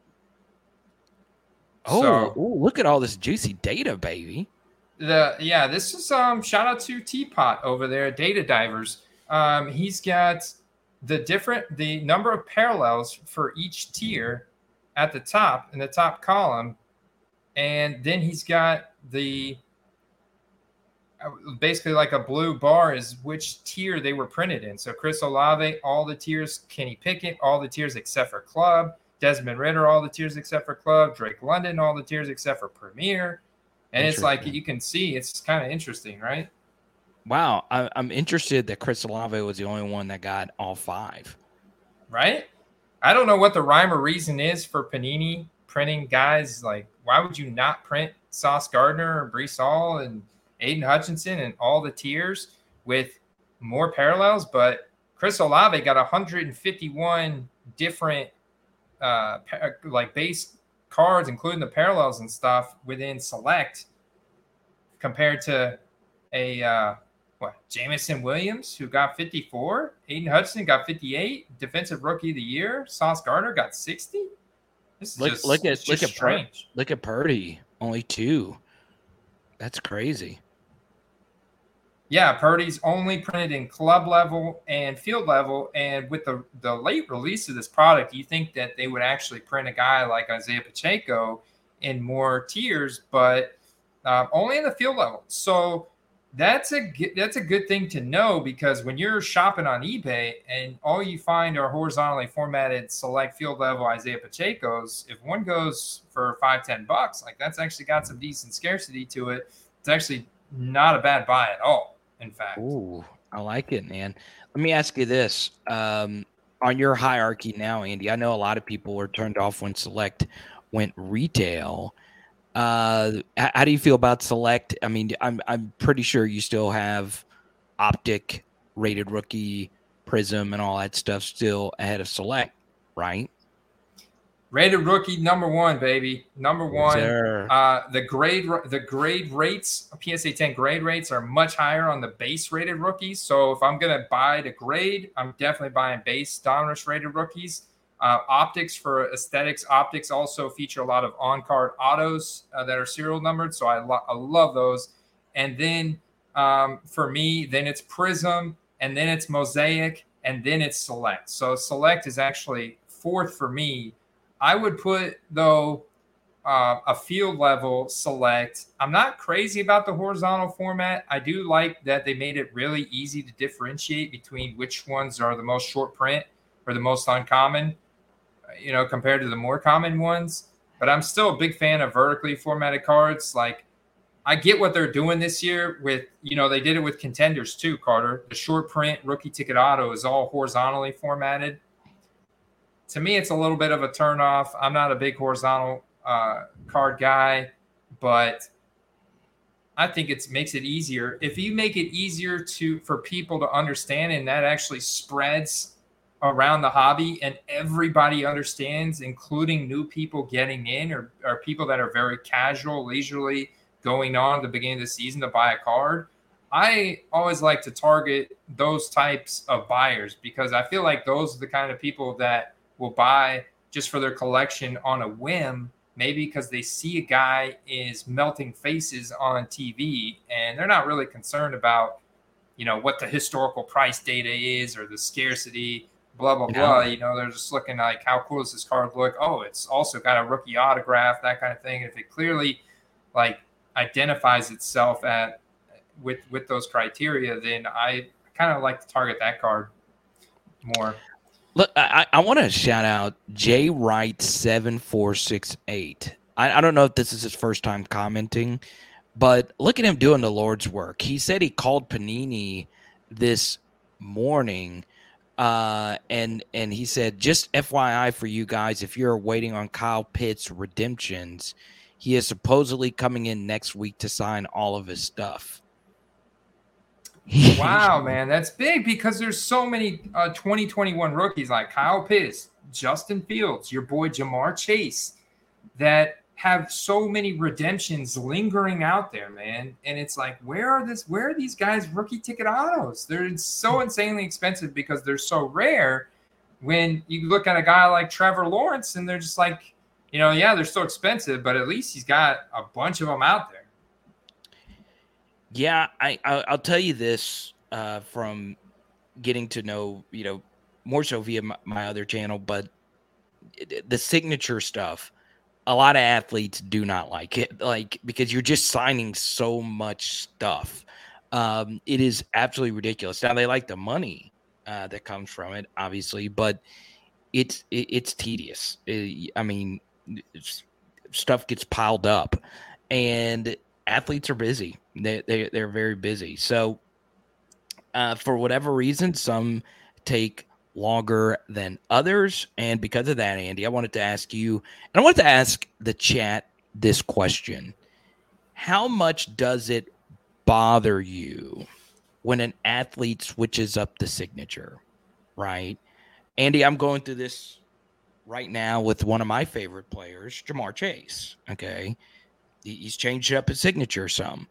Oh, look at all this juicy data, baby. This is shout out to Teapot over there at Data Divers. He's got the number of parallels for each tier at the top, in the top column, and then he's got the basically like a blue bar is which tier they were printed in. So Chris Olave, all the tiers. Kenny Pickett, all the tiers except for Club. Desmond Ridder, all the tiers except for Club. Drake London, all the tiers except for Premier. And it's like, you can see, it's kind of interesting, right? Wow. I'm interested that Chris Olave was the only one that got all 5. Right? I don't know what the rhyme or reason is for Panini printing guys. Like, why would you not print Sauce Gardner or Breece Hall and Aiden Hutchinson and all the tiers with more parallels? But Chris Olave got 151 different base cards, including the parallels and stuff, within Select, compared to Jamison Williams, who got 54, Aiden Hutchinson got 58, Defensive Rookie of the Year, Sauce Gardner got 60. This is look at strange. Look at Purdy, only 2. That's crazy. Yeah, Purdy's only printed in club level and field level. And with the late release of this product, you think that they would actually print a guy like Isaiah Pacheco in more tiers, but only in the field level. So that's a good thing to know, because when you're shopping on eBay and all you find are horizontally formatted Select field level Isaiah Pacheco's, if one goes for $5-10, like, that's actually got some decent scarcity to it. It's actually not a bad buy at all. In fact. Ooh, I like it, man. Let me ask you this. On your hierarchy now, Andy, I know a lot of people were turned off when Select went retail. How do you feel about Select? I mean, I'm pretty sure you still have Optic, Rated Rookie, Prism, and all that stuff still ahead of Select, right? Rated Rookie #1, baby. #1. The grade rates, PSA 10 grade rates, are much higher on the base rated rookies. So if I'm gonna buy the grade, I'm definitely buying base Donruss rated rookies. Optics, for aesthetics, Optics also feature a lot of on-card autos that are serial numbered. So I love those. And then for me, then it's Prism, and then it's Mosaic, and then it's Select. So Select is actually 4th for me. I would put, though, a field level Select. I'm not crazy about the horizontal format. I do like that they made it really easy to differentiate between which ones are the most short print or the most uncommon, compared to the more common ones. But I'm still a big fan of vertically formatted cards. Like, I get what they're doing this year with, they did it with Contenders too, Carter. The short print rookie ticket auto is all horizontally formatted. to me, it's a little bit of a turnoff. I'm not a big horizontal card guy, but I think it makes it easier. If you make it easier for people to understand, and that actually spreads around the hobby and everybody understands, including new people getting in or people that are very casual, leisurely going on at the beginning of the season to buy a card. I always like to target those types of buyers because I feel like those are the kind of people that will buy just for their collection on a whim, maybe because they see a guy is melting faces on TV and they're not really concerned about, what the historical price data is or the scarcity, blah, blah, blah. They're just looking like, how cool does this card look? Oh, it's also got a rookie autograph, that kind of thing. If it clearly identifies itself with those criteria, then I kind of like to target that card more. Look, I want to shout out J Wright 7468. I don't know if this is his first time commenting, but look at him doing the Lord's work. He said he called Panini this morning, and he said, just FYI for you guys, if you're waiting on Kyle Pitts redemptions, he is supposedly coming in next week to sign all of his stuff. Wow, man, that's big because there's so many 2021 rookies like Kyle Pitts, Justin Fields, your boy Jamar Chase, that have so many redemptions lingering out there, man. And it's like, where are these guys' rookie ticket autos? They're so insanely expensive because they're so rare. When you look at a guy like Trevor Lawrence and they're just like, they're so expensive, but at least he's got a bunch of them out there. Yeah, I'll tell you this from getting to know, more so via my other channel, but the signature stuff, a lot of athletes do not like it, because you're just signing so much stuff. It is absolutely ridiculous. Now, they like the money that comes from it, obviously, but it's tedious. Stuff gets piled up, and athletes are busy. They're very busy. So for whatever reason, some take longer than others. And because of that, Andy, I wanted to ask you, and I wanted to ask the chat this question. How much does it bother you when an athlete switches up the signature, right? Andy, I'm going through this right now with one of my favorite players, Jamar Chase, okay? He's changed up his signature some.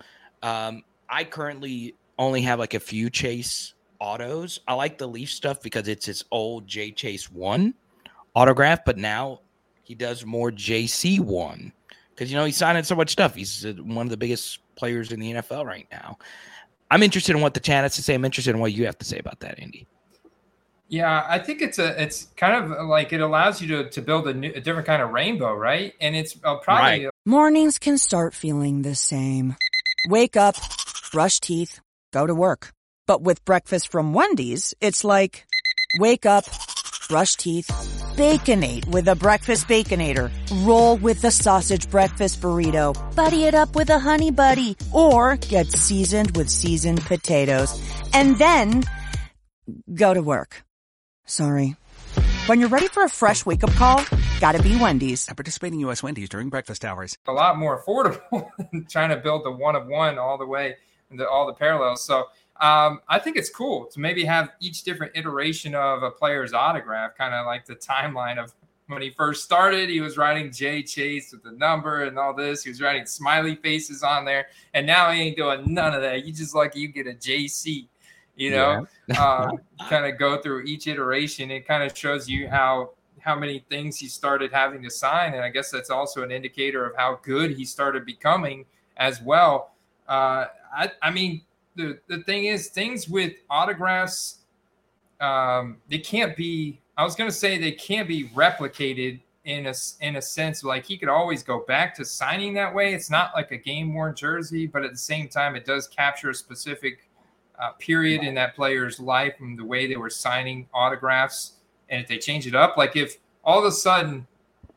I currently only have a few Chase autos. I like the Leaf stuff because it's his old J Chase 1 autograph, but now he does more JC 1 because, he's signing so much stuff. He's one of the biggest players in the NFL right now. I'm interested in what the chat has to say. I'm interested in what you have to say about that, Andy. Yeah, I think it's kind of like it allows you to build a different kind of rainbow, right? And it's probably... Right. Mornings can start feeling the same. Wake up, brush teeth, go to work. But with breakfast from Wendy's, it's like, wake up, brush teeth, Baconate with a breakfast Baconator. Roll with the sausage breakfast burrito. Buddy it up with a honey buddy. Or get seasoned with seasoned potatoes. And then go to work. Sorry. When you're ready for a fresh wake-up call, gotta be Wendy's. At participating U.S. Wendy's during breakfast hours. A lot more affordable than trying to build the one of one all the way into all the parallels. So I think it's cool to maybe have each different iteration of a player's autograph, kind of like the timeline of when he first started. He was writing J Chase with the number and all this. He was writing smiley faces on there. And now he ain't doing none of that. You just you get a JC. Kind of go through each iteration. It kind of shows you how many things he started having to sign. And I guess that's also an indicator of how good he started becoming as well. I mean, the thing is, things with autographs, they can't be, I was going to say they can't be replicated in a sense. Like, he could always go back to signing that way. It's not like a game-worn jersey, but at the same time, it does capture a specific period in that player's life and the way they were signing autographs. And if they change it up, like if all of a sudden,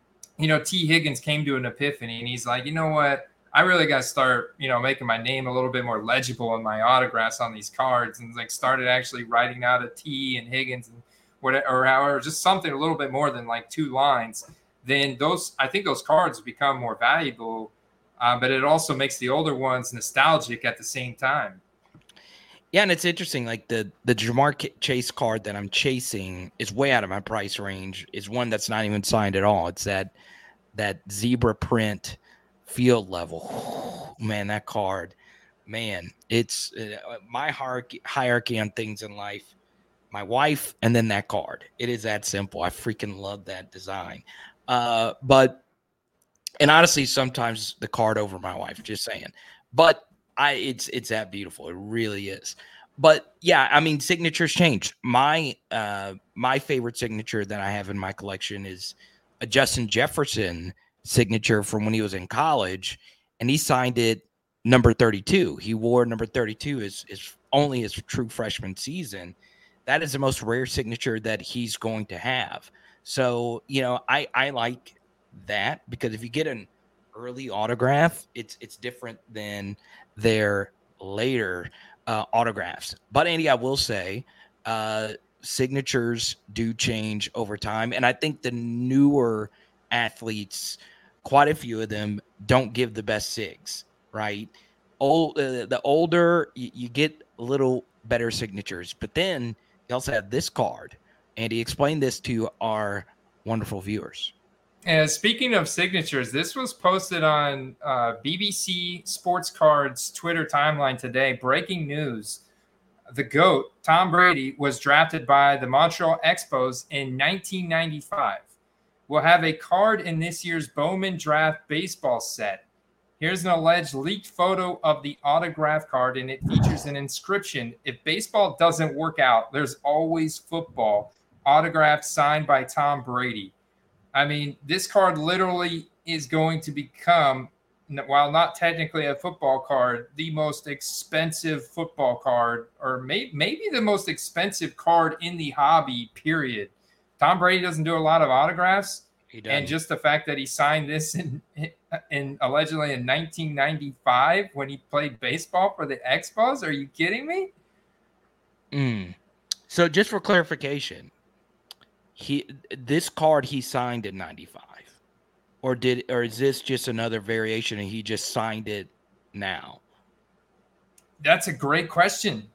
T. Higgins came to an epiphany and he's like, you know what, I really got to start, making my name a little bit more legible in my autographs on these cards, and started actually writing out a T and Higgins and or just something a little bit more than like 2 lines, then I think those cards become more valuable. But it also makes the older ones nostalgic at the same time. Yeah, and it's interesting. Like the Jamar Chase card that I'm chasing is way out of my price range. Is one that's not even signed at all. It's that zebra print field level. Man, that card. Man, it's my hierarchy on things in life. My wife, and then that card. It is that simple. I freaking love that design. But honestly, sometimes the card over my wife. Just saying. But it's that beautiful. It really is. But yeah, I mean, signatures change. My favorite signature that I have in my collection is a Justin Jefferson signature from when he was in college, and he signed it number 32. He wore number 32 is only his true freshman season. That is the most rare signature that he's going to have. So, I like that, because if you get an early autograph, it's different than their later autographs. But Andy, I will say signatures do change over time, and I think the newer athletes, quite a few of them, don't give the best sigs, right? The older you get, a little better signatures. But then you also have this card. Andy, explain this to our wonderful viewers. And speaking of signatures, this was posted on BBC Sports Cards Twitter timeline today. Breaking news. The GOAT, Tom Brady, was drafted by the Montreal Expos in 1995. We'll have a card in this year's Bowman Draft baseball set. Here's an alleged leaked photo of the autograph card, and it features an inscription: "If baseball doesn't work out, there's always football." Autograph signed by Tom Brady. I mean, this card literally is going to become, while not technically a football card, the most expensive football card, or maybe the most expensive card in the hobby, period. Tom Brady doesn't do a lot of autographs. And just the fact that he signed this in allegedly in 1995 when he played baseball for the Expos. Are you kidding me? So just for clarification, this card he signed in 95, or is this just another variation and he just signed it now? That's a great question.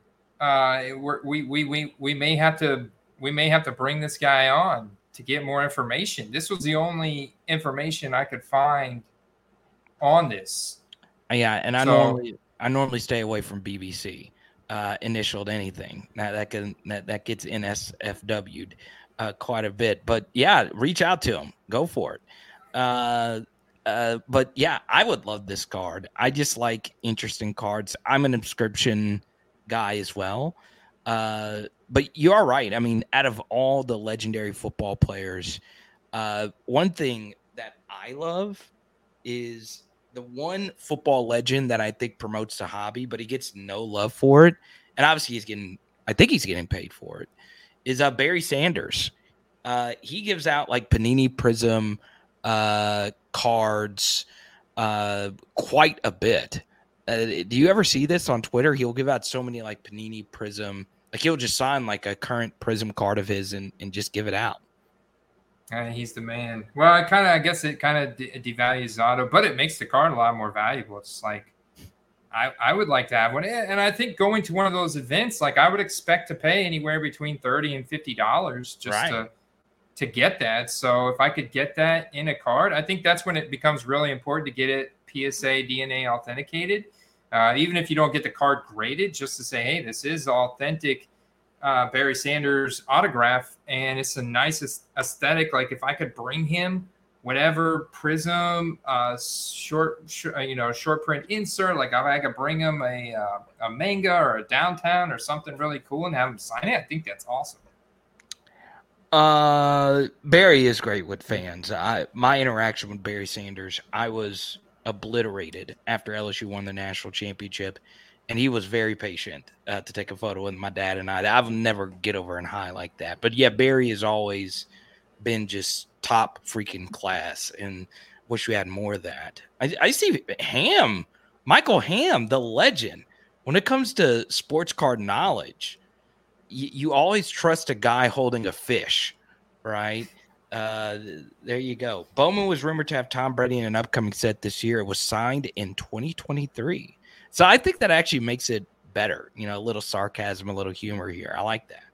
We may have to bring this guy on to get more information. This was the only information I could find on this. Yeah, and I normally stay away from BBC initialed anything. Now that gets NSFW'd quite a bit. But yeah, reach out to him. Go for it. But yeah, I would love this card. I just like interesting cards. I'm an inscription guy as well. But you are right. I mean, out of all the legendary football players, one thing that I love is the one football legend that I think promotes the hobby, but he gets no love for it. And obviously I think he's getting paid for it, is Barry Sanders. He gives out like Panini Prism cards quite a bit. Do you ever see this on Twitter? He'll give out so many like Panini Prism. Like he'll just sign like a current Prism card of his and just give it out. He's the man. Well, I guess it kind of devalues auto, but it makes the card a lot more valuable. It's like I would like to have one, and I think going to one of those events, like I would expect to pay anywhere between $30 and $50 just to get that. So if I could get that in a card, I think that's when it becomes really important to get it PSA DNA authenticated. Even if you don't get the card graded, just to say, hey, this is authentic Barry Sanders autograph, and it's a nice aesthetic. Like if I could bring him whatever Prism short print insert, like if I could bring him a manga or a downtown or something really cool and have him sign it, I think that's awesome. Barry is great with fans. My interaction with Barry Sanders, I was obliterated after LSU won the national championship, and he was very patient to take a photo with my dad and I. I've never get over and high like that. But yeah, Barry has always been just top freaking class, and wish we had more of that. I see Michael Hamm, the legend. When it comes to sports card knowledge, you always trust a guy holding a fish, right? There you go. Bowman was rumored to have Tom Brady in an upcoming set this year. It was signed in 2023. So I think that actually makes it better. A little sarcasm, a little humor here. I like that.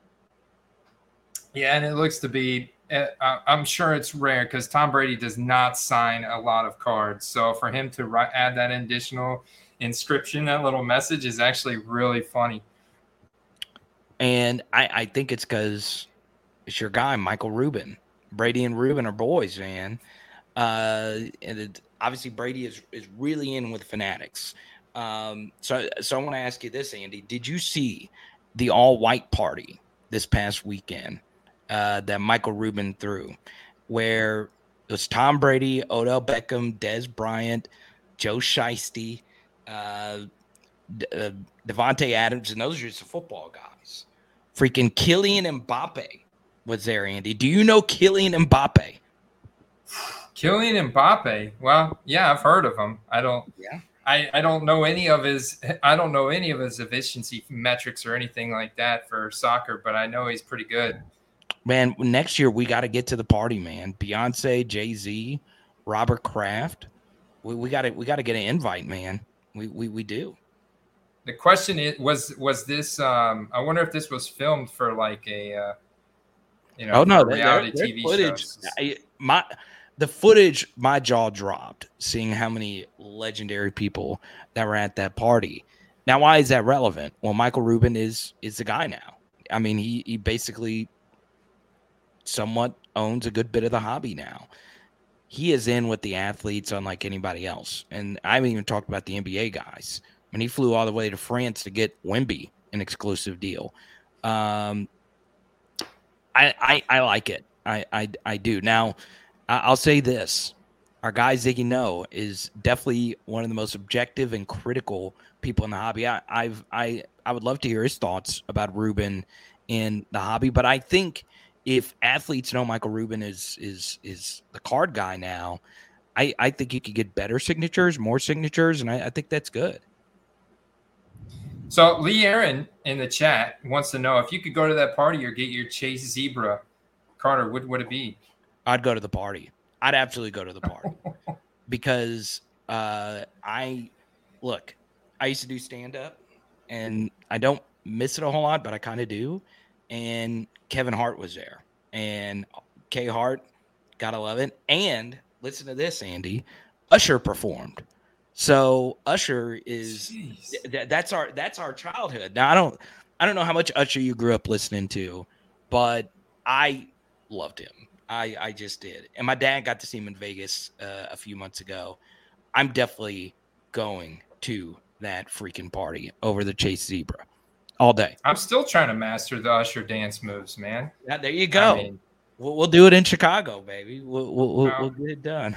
Yeah, and it looks to be, I'm sure it's rare because Tom Brady does not sign a lot of cards. So for him to add that additional inscription, that little message is actually really funny. And I think it's because it's your guy, Michael Rubin. Brady and Rubin are boys, man. And obviously Brady is really in with Fanatics. So I want to ask you this, Andy. Did you see the all-white party this past weekend that Michael Rubin threw, where it was Tom Brady, Odell Beckham, Dez Bryant, Joe Shiesty, Devontae Adams, and those are just the football guys. Freaking Kylian Mbappe was there, Andy. Do you know Kylian Mbappe? Kylian Mbappe. Well, yeah, I've heard of him. I don't know any of his efficiency metrics or anything like that for soccer, but I know he's pretty good. Man, next year we got to get to the party, man. Beyonce, Jay-Z, Robert Kraft. We got to get an invite, man. We do. The question is, was this? I wonder if this was filmed for like a, reality TV footage. shows. The footage, my jaw dropped seeing how many legendary people that were at that party. Now, why is that relevant? Well, Michael Rubin is the guy now. I mean, he basically somewhat owns a good bit of the hobby now. He is in with the athletes unlike anybody else. And I haven't even talked about the NBA guys. I mean, he flew all the way to France to get Wemby an exclusive deal. I like it. I do. Now, I'll say this. Our guy Ziggy No is definitely one of the most objective and critical people in the hobby. I would love to hear his thoughts about Rubin in the hobby, but I think if athletes know Michael Rubin is the card guy now, I think you could get better signatures, more signatures, and I think that's good. So Lee Aaron in the chat wants to know if you could go to that party or get your Chase Zebra. Carter, what would it be? I'd go to the party. I'd absolutely go to the party because I used to do stand-up, and I don't miss it a whole lot, but I kind of do. And Kevin Hart was there, and K Hart, gotta love it. And listen to this, Andy, Usher performed. So Usher is that's our childhood. Now I don't know how much Usher you grew up listening to, but I loved him. I just did. And my dad got to see him in Vegas a few months ago. I'm definitely going to that freaking party over the Chase Zebra all day. I'm still trying to master the Usher dance moves, man. Yeah, there you go. I mean, we'll do it in Chicago, baby. We'll get it done.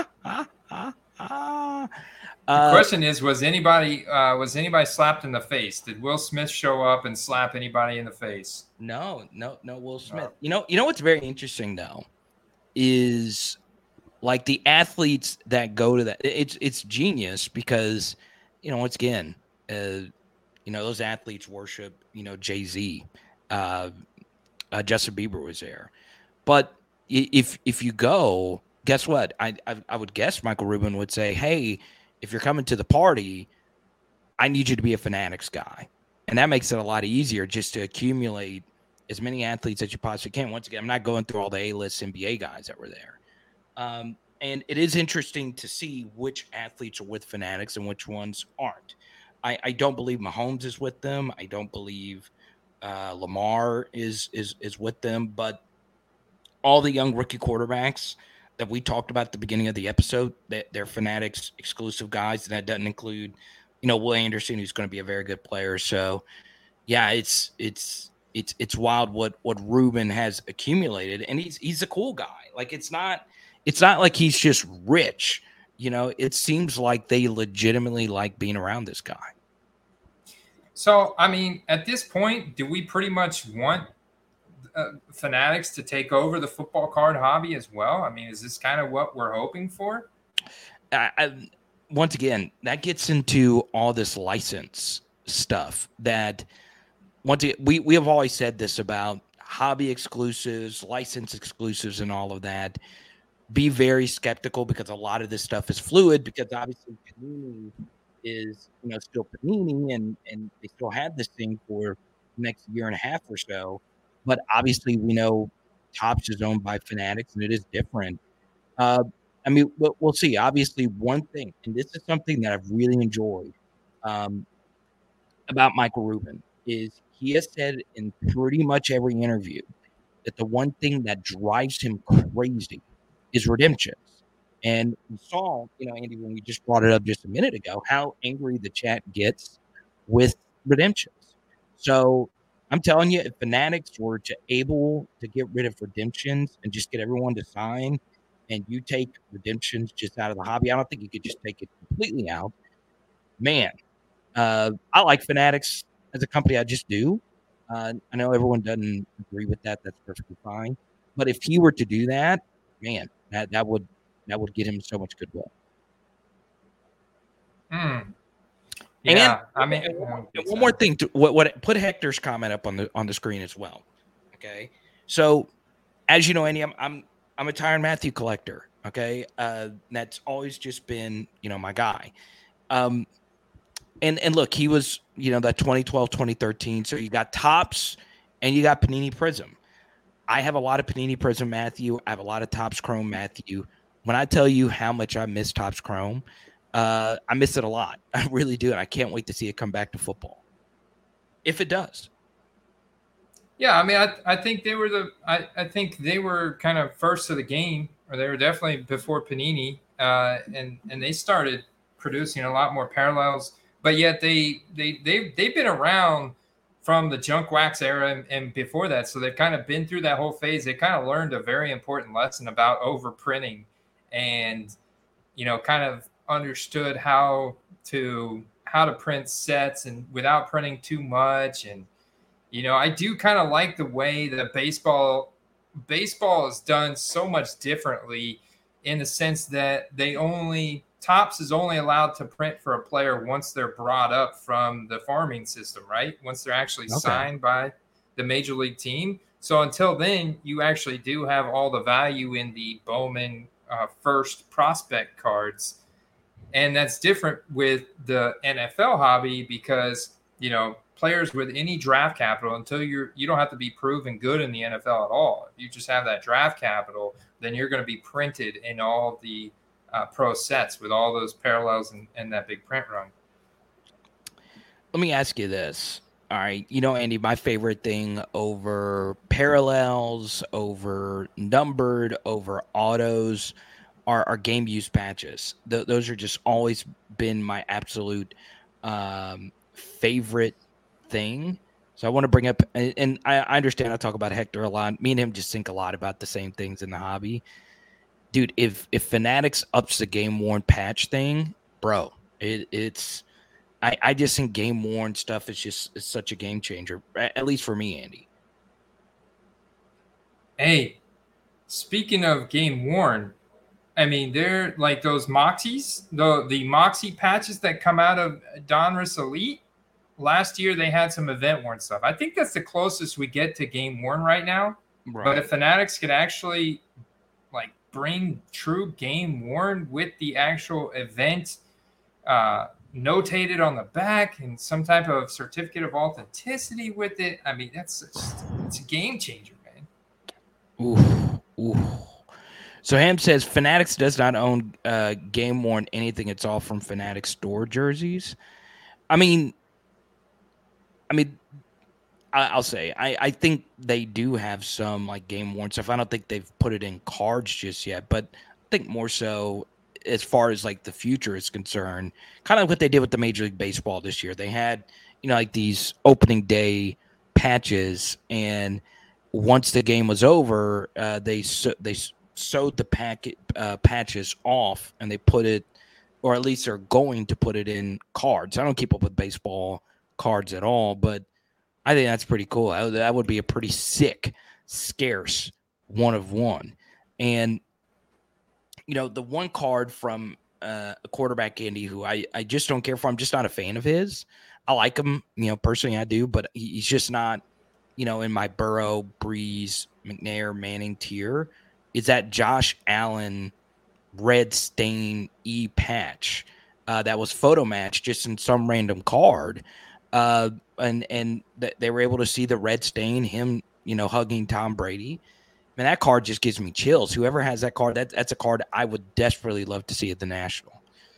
The question is, was anybody slapped in the face? Did Will Smith show up and slap anybody in the face? No, Will Smith. You know what's very interesting though is like the athletes that go to that. It's genius because once again, those athletes worship Jay-Z. Justin Bieber was there, but if you go, guess what? I would guess Michael Rubin would say, hey, if you're coming to the party, I need you to be a Fanatics guy. And that makes it a lot easier just to accumulate as many athletes as you possibly can. Once again, I'm not going through all the A-list NBA guys that were there. And it is interesting to see which athletes are with Fanatics and which ones aren't. I don't believe Mahomes is with them. I don't believe Lamar is with them. But all the young rookie quarterbacks that we talked about at the beginning of the episode, that they're Fanatics exclusive guys, and that doesn't include, Will Anderson, who's going to be a very good player. So, yeah, it's wild what Rubin has accumulated, and he's a cool guy. Like it's not like he's just rich. It seems like they legitimately like being around this guy. So, I mean, at this point, do we pretty much want Fanatics to take over the football card hobby as well? I mean, is this kind of what we're hoping for? Once again, that gets into all this license stuff that we have always said this about hobby exclusives, license exclusives, and all of that. Be very skeptical because a lot of this stuff is fluid, because obviously Panini is, still Panini, and they still have this thing for the next year and a half or so. But obviously we know Topps is owned by Fanatics, and it is different. I mean, we'll see. Obviously, one thing, and this is something that I've really enjoyed about Michael Rubin, is he has said in pretty much every interview that the one thing that drives him crazy is redemptions. And we saw, Andy, when we just brought it up just a minute ago, how angry the chat gets with redemptions. So I'm telling you, if Fanatics were able to get rid of redemptions and just get everyone to sign, and you take redemptions just out of the hobby, I don't think you could just take it completely out. Man, I like Fanatics as a company. I just do. I know everyone doesn't agree with that. That's perfectly fine. But if he were to do that, man, that would get him so much goodwill. Yeah, and, I mean, one more thing. What put Hector's comment up on the screen as well. Okay, so as you know, Andy, I'm a Tyrann Mathieu collector. Okay, that's always just been my guy. And look, he was, that 2012, 2013. So you got Topps and you got Panini Prism. I have a lot of Panini Prism Mathieu. I have a lot of Topps Chrome Mathieu. When I tell you how much I miss Topps Chrome, I miss it a lot. I really do. And I can't wait to see it come back to football, if it does. Yeah, I mean, I think they were I think they were kind of first to the game, or they were definitely before Panini, and they started producing a lot more parallels. But yet they've been around from the junk wax era and before that, so they've kind of been through that whole phase. They kind of learned a very important lesson about overprinting, and kind of understood how to print sets and without printing too much. And I do kind of like the way that baseball is done so much differently, in the sense that Topps is only allowed to print for a player once they're brought up from the farming system, right? Once they're actually signed by the major league team. So until then, you actually do have all the value in the Bowman first prospect cards. And that's different with the NFL hobby, because, players with any draft capital, until you don't have to be proven good in the NFL at all. If you just have that draft capital, then you're going to be printed in all the pro sets with all those parallels and that big print run. Let me ask you this. All right. Andy, my favorite thing over parallels, over numbered, over autos are game use patches. Those are just always been my absolute favorite thing. So I want to bring up, and I understand I talk about Hector a lot. Me and him just think a lot about the same things in the hobby. Dude, if Fanatics ups the game worn patch thing, bro, it's I just think game worn stuff is such a game changer, at least for me, Andy. Hey, speaking of game worn, I mean, they're like those Moxies, the Moxie patches that come out of Donruss Elite. Last year, they had some event worn stuff. I think that's the closest we get to game worn right now. Right. But if Fanatics could actually bring true game worn with the actual event notated on the back and some type of certificate of authenticity with it, I mean, it's a game changer, man. Ooh. So Ham says Fanatics does not own game worn anything. It's all from Fanatics store jerseys. I mean, I'll say I think they do have some game worn stuff. I don't think they've put it in cards just yet, but I think more so as far as the future is concerned, kind of what they did with the Major League Baseball this year. They had these opening day patches, and once the game was over, they sewed the patches off, and they put it, or at least they're going to put it in cards. I don't keep up with baseball cards at all, but I think that's pretty cool. That would be a pretty sick, scarce one of one. And, the one card from a quarterback, Andy, who I just don't care for. I'm just not a fan of his. I like him, personally I do, but he's just not, in my Burrow, Breeze, McNair, Manning tier. Is that Josh Allen red stain patch that was photo matched just in some random card. And they were able to see the red stain, him, hugging Tom Brady. Man, that card just gives me chills. Whoever has that card, that's a card I would desperately love to see at the National.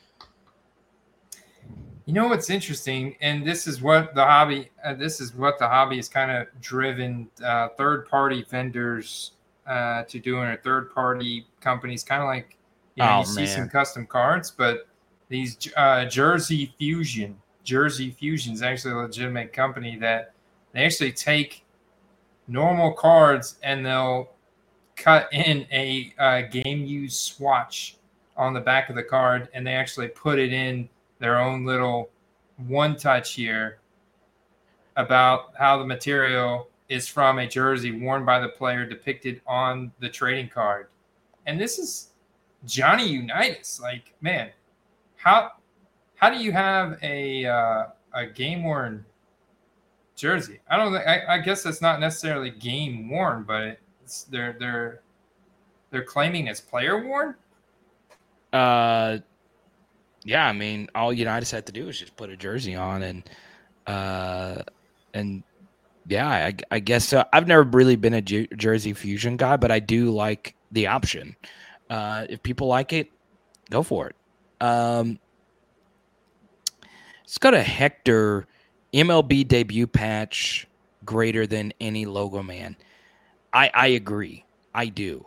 You know what's interesting, and this is what the hobby is kind of driven third-party vendors to doing, or third-party companies, kind of like see some custom cards, but these Jersey Fusion is actually a legitimate company that they actually take normal cards and they'll cut in a game use swatch on the back of the card, and they actually put it in their own little one touch here about how the material is from a jersey worn by the player depicted on the trading card. And this is Johnny Unitas. Like, man, how do you have a game worn jersey? I guess that's not necessarily game worn, but they're claiming it's player worn. Yeah, I mean, all Unitas had to do is just put a jersey on, and yeah, I guess so. I've never really been a Jersey Fusion guy, but I do like the option. If people like it, go for it. Let's go to Hector. MLB debut patch greater than any logo man. I agree. I do.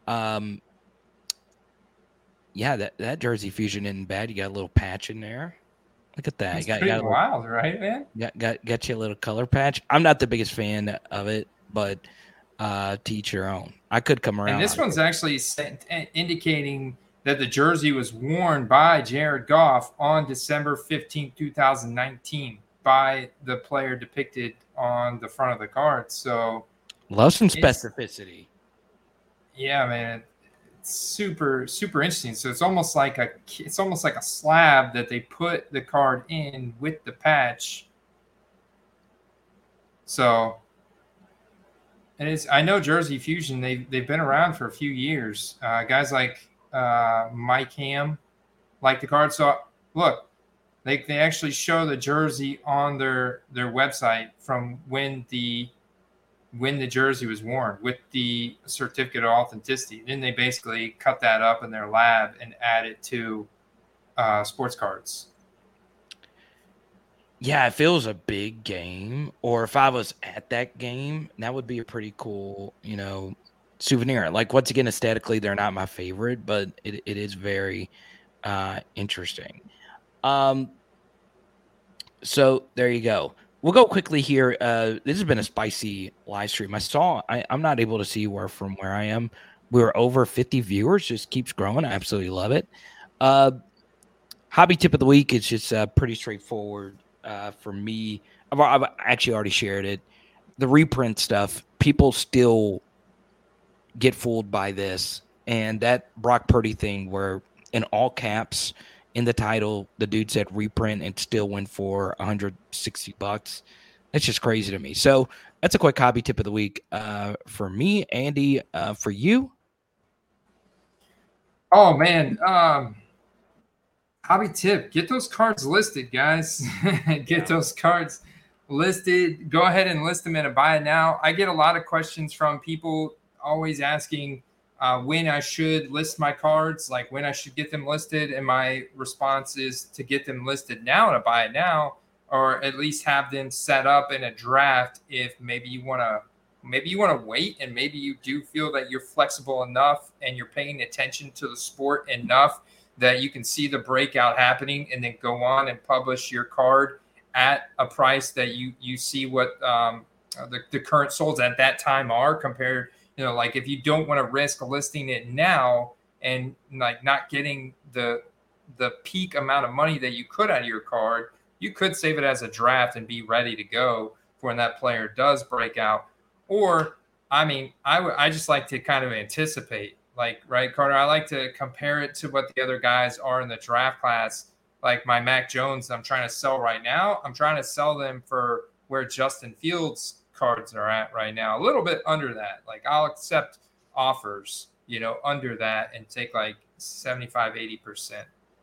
Yeah, that Jersey Fusion isn't bad. You got a little patch in there. Look at that. It's pretty wild, right, man? Got you a little color patch. I'm not the biggest fan of it, but to each your own. I could come around. And this one's actually indicating that the jersey was worn by Jared Goff on December 15, 2019 by the player depicted on the front of the card. So love some specificity. Yeah, man. Super interesting. So it's almost like a slab that they put the card in with the patch. So it is. I know Jersey Fusion. They've been around for a few years. Guys like Mike Ham like the card. So look, they actually show the jersey on their website from when the jersey was worn with the certificate of authenticity. Then they basically cut that up in their lab and add it to sports cards. Yeah, if it was a big game, or if I was at that game, that would be a pretty cool, souvenir. Like, once again, aesthetically, they're not my favorite, but it is very interesting. So there you go. We'll go quickly here. This has been a spicy live stream. I'm not able to see from where I am. We're over 50 viewers. Just keeps growing. I absolutely love it. Hobby tip of the week is just pretty straightforward for me. I've actually already shared it. The reprint stuff, people still get fooled by this. And that Brock Purdy thing where in all caps, in the title, the dude said reprint and still went for $160. That's just crazy to me. So that's a quick hobby tip of the week for me. Andy, for you? Oh, man. Hobby tip. Get those cards listed, guys. Get those cards listed. Go ahead and list them in a buy it now. I get a lot of questions from people always asking when I should list my cards, like when I should get them listed. And my response is to get them listed now and buy it now, or at least have them set up in a draft. If maybe you want to wait, and maybe you do feel that you're flexible enough and you're paying attention to the sport enough that you can see the breakout happening, and then go on and publish your card at a price that you see what the current solds at that time are compared. Like if you don't want to risk listing it now and like not getting the peak amount of money that you could out of your card, you could save it as a draft and be ready to go for when that player does break out. Or, I mean, I just like to kind of anticipate, like, right, Carter? I like to compare it to what the other guys are in the draft class. like my Mac Jones I'm trying to sell right now, I'm trying to sell them for where Justin Fields cards are at right now, a little bit under that. Like I'll accept offers, under that and take like 75-80%.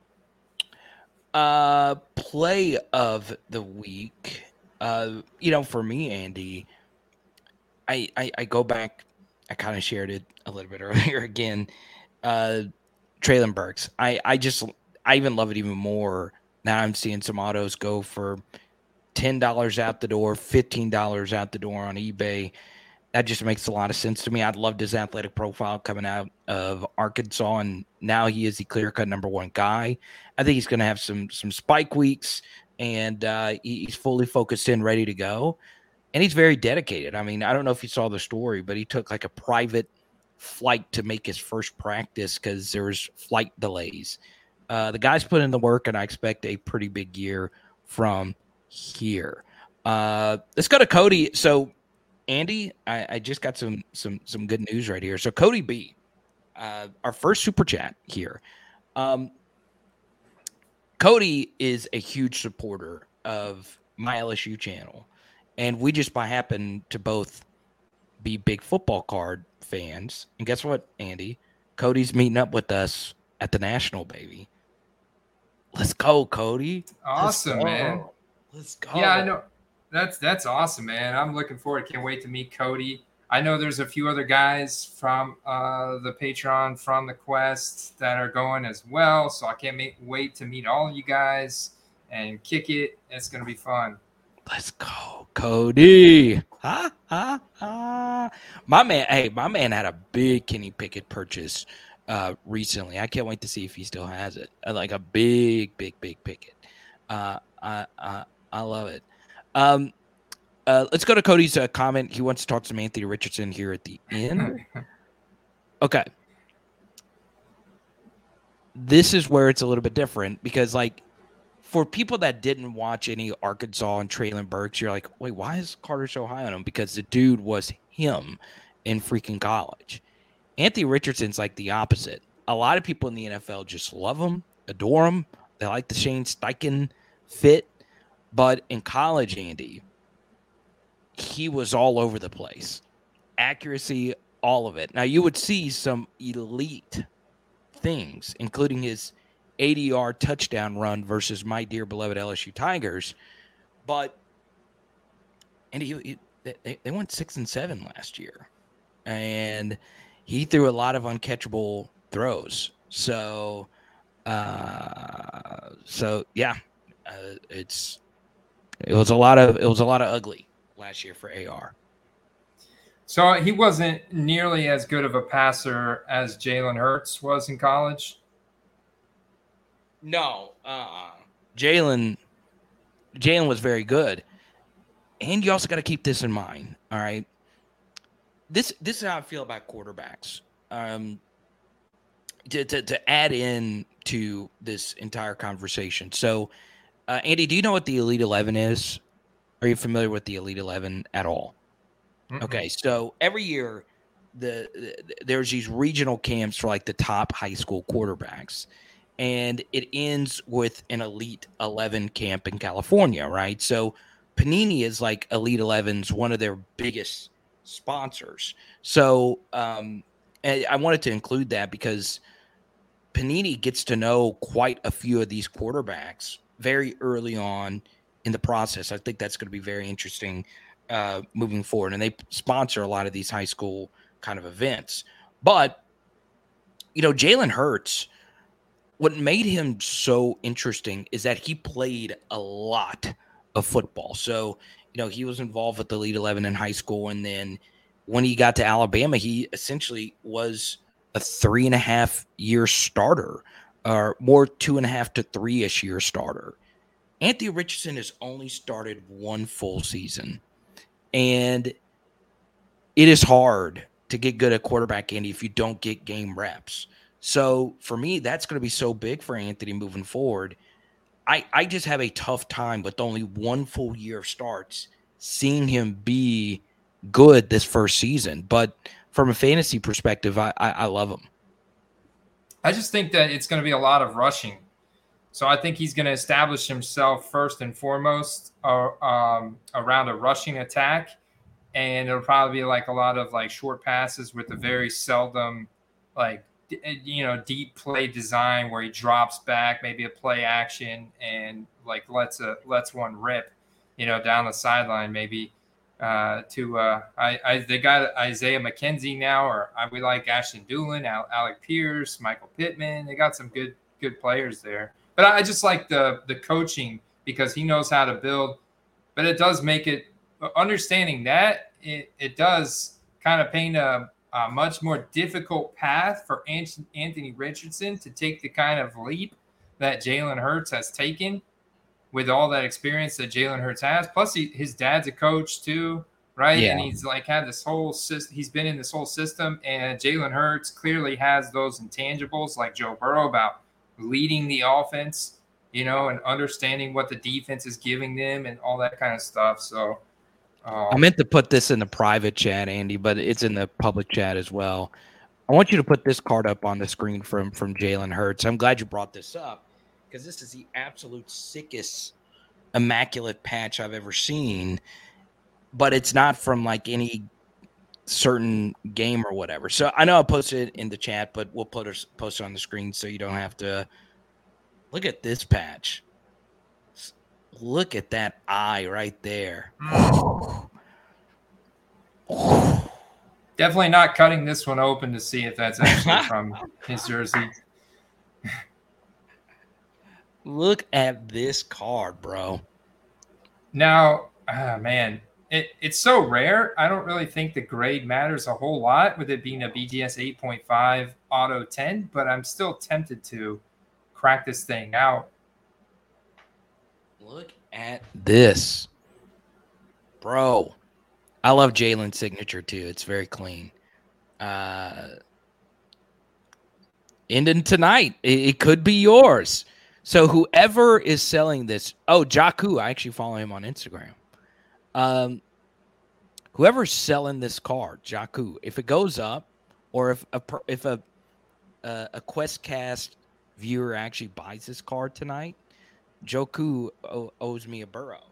Play of the week. For me, Andy, I go back. I kind of shared it a little bit earlier again. Treylon Burks. I even love it even more now. I'm seeing some autos go for $10 out the door, $15 out the door on eBay. That just makes a lot of sense to me. I'd loved his athletic profile coming out of Arkansas, and now he is the clear-cut number one guy. I think he's going to have some spike weeks, and he's fully focused in, ready to go. And he's very dedicated. I mean, I don't know if you saw the story, but he took like a private flight to make his first practice because there was flight delays. The guy's put in the work, and I expect a pretty big year from here. Let's go to Cody. So, Andy, I just got some good news right here. So, Cody B, our first super chat here. Cody is a huge supporter of my LSU channel. And we just by happen to both be big football card fans. And guess what, Andy? Cody's meeting up with us at the National, baby. Let's go, Cody. Awesome, man. Let's go. Yeah, I know. That's awesome, man. I'm looking forward. Can't wait to meet Cody. I know there's a few other guys from the Patreon, from the Quest that are going as well. So I can't wait to meet all of you guys and kick it. It's going to be fun. Let's go, Cody. My man had a big Kenny Pickett purchase recently. I can't wait to see if he still has it. Like a big Pickett. I love it. Let's go to Cody's comment. He wants to talk to Anthony Richardson here at the end. Okay. This is where it's a little bit different because, like, for people that didn't watch any Arkansas and Treylon Burks, you're like, wait, why is Carter so high on him? Because the dude was him in freaking college. Anthony Richardson's like the opposite. A lot of people in the NFL just love him, adore him. They like the Shane Steichen fit. But in college, Andy, he was all over the place. Accuracy, all of it. Now, you would see some elite things, including his 80-yard touchdown run versus my dear beloved LSU Tigers. But and they went 6-7 last year, and he threw a lot of uncatchable throws. So yeah, it was a lot of ugly last year for AR. So he wasn't nearly as good of a passer as Jalen Hurts was in college. No, Jalen was very good, and you also got to keep this in mind. All right, this is how I feel about quarterbacks. To add in to this entire conversation. So, Andy, do you know what the Elite 11 is? Are you familiar with the Elite 11 at all? Mm-hmm. Okay, so every year there's these regional camps for like the top high school quarterbacks. And it ends with an Elite 11 camp in California, right? So Panini is like Elite 11's one of their biggest sponsors. So I wanted to include that because Panini gets to know quite a few of these quarterbacks very early on in the process. I think that's going to be very interesting moving forward. And they sponsor a lot of these high school kind of events. But, Jalen Hurts, what made him so interesting is that he played a lot of football. So, he was involved with the Elite 11 in high school. And then when he got to Alabama, he essentially was a 3.5-year starter, or more 2.5 to 3-ish year starter. Anthony Richardson has only started one full season. And it is hard to get good at quarterback, Andy, if you don't get game reps. So for me, that's going to be so big for Anthony moving forward. I just have a tough time with only one full year of starts seeing him be good this first season. But from a fantasy perspective, I love him. I just think that it's going to be a lot of rushing. So I think he's going to establish himself first and foremost around a rushing attack. And it'll probably be like a lot of like short passes with a very seldom like, deep play design where he drops back, maybe a play action and like lets one rip, down the sideline maybe. They got Isaiah McKenzie now, or we like Ashton Doolin, Alec Pierce, Michael Pittman. They got some good players there. But I just like the coaching because he knows how to build. But it does make it understanding that it does kind of paint a much more difficult path for Anthony Richardson to take the kind of leap that Jalen Hurts has taken with all that experience that Jalen Hurts has. Plus, his dad's a coach too, right? Yeah. And he's like had this whole system. He's been in this whole system, and Jalen Hurts clearly has those intangibles like Joe Burrow about leading the offense, and understanding what the defense is giving them and all that kind of stuff. So I meant to put this in the private chat, Andy, but it's in the public chat as well. I want you to put this card up on the screen from Jalen Hurts. I'm glad you brought this up because this is the absolute sickest immaculate patch I've ever seen, but it's not from like any certain game or whatever. So I know I posted it in the chat, but we'll post it on the screen so you don't have to look at this patch. Look at that eye right there. Definitely not cutting this one open to see if that's actually from his jersey. Look at this card, bro. Now, man, it's so rare. I don't really think the grade matters a whole lot with it being a BGS 8.5 auto 10, but I'm still tempted to crack this thing out. Look at this. Bro. I love Jalen's signature too. It's very clean. Ending tonight. It could be yours. So whoever is selling this, Jakku, I actually follow him on Instagram. Whoever's selling this card, Jakku, if it goes up, or if a QuestCast viewer actually buys this card tonight, Jakku owes me a burrow.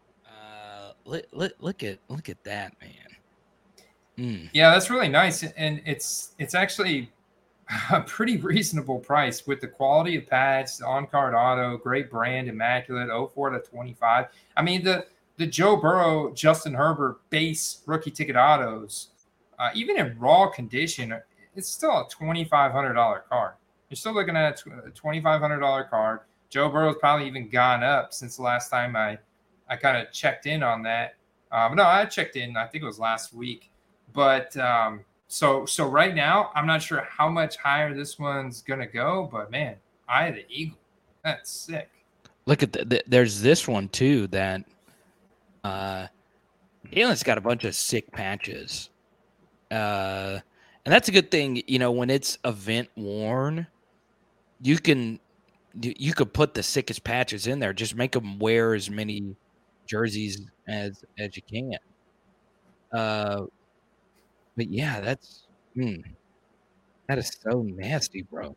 Look at that, man. Yeah, that's really nice, and it's actually a pretty reasonable price with the quality of patch, the on-card auto, great brand, immaculate, 04/25. I mean, the Joe Burrow, Justin Herbert base rookie ticket autos, even in raw condition, it's still a $2,500 card. You're still looking at a $2,500 card. Joe Burrow's probably even gone up since the last time I kind of checked in on that. No, I checked in, I think it was last week. But so right now, I'm not sure how much higher this one's going to go. But, man, Eye of the Eagle, that's sick. Look at there's this one, too, that Jalen's got a bunch of sick patches. And that's a good thing, when it's event worn, you could put the sickest patches in there. Just make them wear as many jerseys as you can. But yeah, that is so nasty, bro.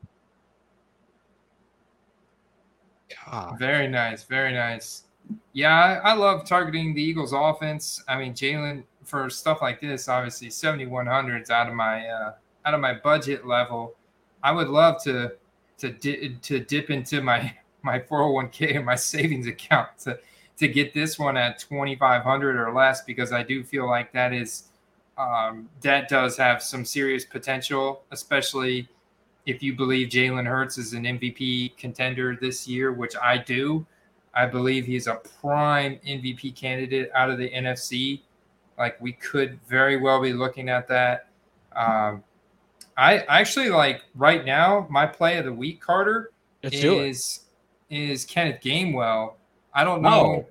God. Very nice, very nice. Yeah, I love targeting the Eagles offense. I mean, Jalen, for stuff like this, obviously 7,100s out of my budget level. I would love to dip into my 401k and my savings account to get this one at 2,500 or less, because I do feel like that does have some serious potential, especially if you believe Jalen Hurts is an MVP contender this year, which I do. I believe he's a prime MVP candidate out of the NFC. Like, we could very well be looking at that. I actually, like, right now, my play of the week, Carter, is Kenneth Gainwell. I don't know.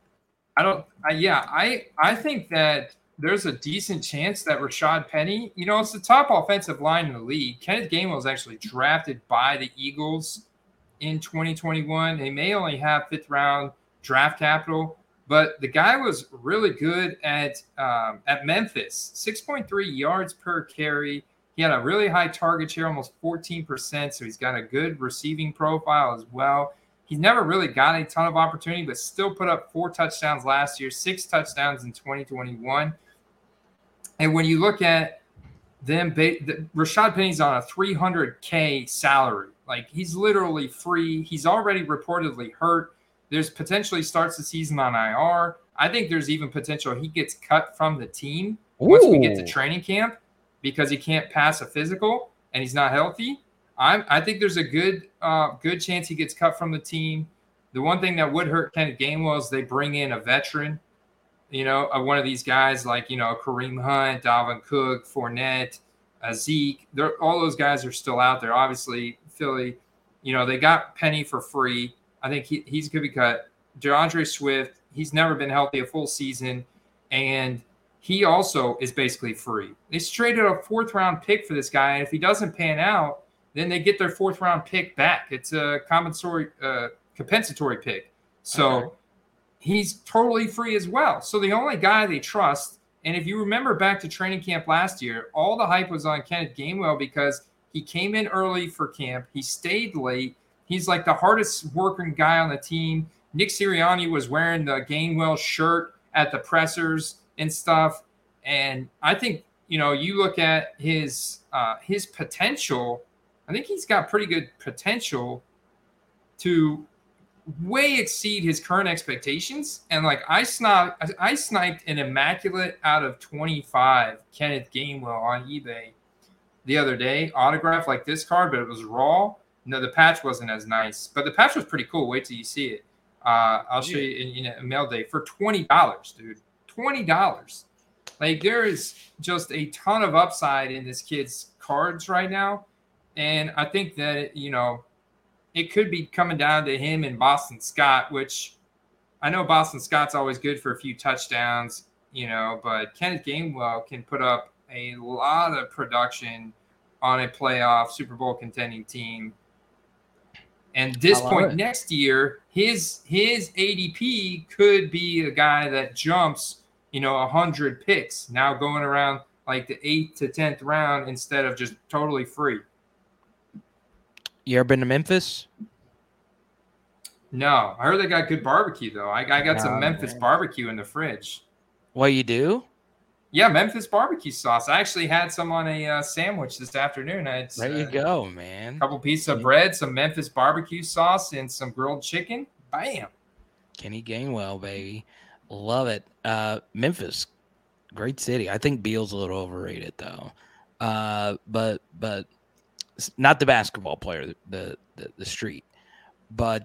I think that there's a decent chance that Rashad Penny, it's the top offensive line in the league. Kenneth Gainwell was actually drafted by the Eagles in 2021. They may only have 5th round draft capital, but the guy was really good at Memphis, 6.3 yards per carry. He had a really high target share, almost 14%. So he's got a good receiving profile as well. He's never really got a ton of opportunity, but still put up 4 touchdowns last year, 6 touchdowns in 2021. And when you look at them, Rashad Penny's on a $300K salary. Like, he's literally free. He's already reportedly hurt. There's potentially starts the season on IR. I think there's even potential he gets cut from the team once we get to training camp because he can't pass a physical and he's not healthy. I think there's a good chance he gets cut from the team. The one thing that would hurt Kenneth Gainwell is they bring in a veteran, one of these guys like, Kareem Hunt, Dalvin Cook, Fournette, Zeke. All those guys are still out there. Obviously, Philly, they got Penny for free. I think he's going to be cut. DeAndre Swift, he's never been healthy a full season, and he also is basically free. They traded a 4th-round pick for this guy, and if he doesn't pan out, then they get their 4th-round pick back. It's a compensatory pick. So he's totally free as well. So the only guy they trust, and if you remember back to training camp last year, all the hype was on Kenneth Gainwell because he came in early for camp. He stayed late. He's like the hardest working guy on the team. Nick Sirianni was wearing the Gainwell shirt at the pressers and stuff. And I think, you look at his potential. I think he's got pretty good potential to way exceed his current expectations. And like I sniped an immaculate out of 25 Kenneth Gainwell on eBay the other day, autograph like this card, but it was raw. No, the patch wasn't as nice, but the patch was pretty cool. Wait till you see it. I'll show you in a mail day for $20, dude. $20. Like, there is just a ton of upside in this kid's cards right now. And I think that, it could be coming down to him and Boston Scott, which I know Boston Scott's always good for a few touchdowns, but Kenneth Gainwell can put up a lot of production on a playoff Super Bowl contending team. And this point next year, his ADP could be a guy that jumps, 100 picks, now going around like the 8th to 10th round instead of just totally free. You ever been to Memphis? No, I heard they got good barbecue though. I got some Memphis barbecue in the fridge. Well, you do? Yeah, Memphis barbecue sauce. I actually had some on a sandwich this afternoon. There you go, man. A couple pieces of bread, some Memphis barbecue sauce, and some grilled chicken. Bam. Kenny Gainwell, baby. Love it. Memphis, great city. I think Beal's a little overrated, though. But not the basketball player, the street. But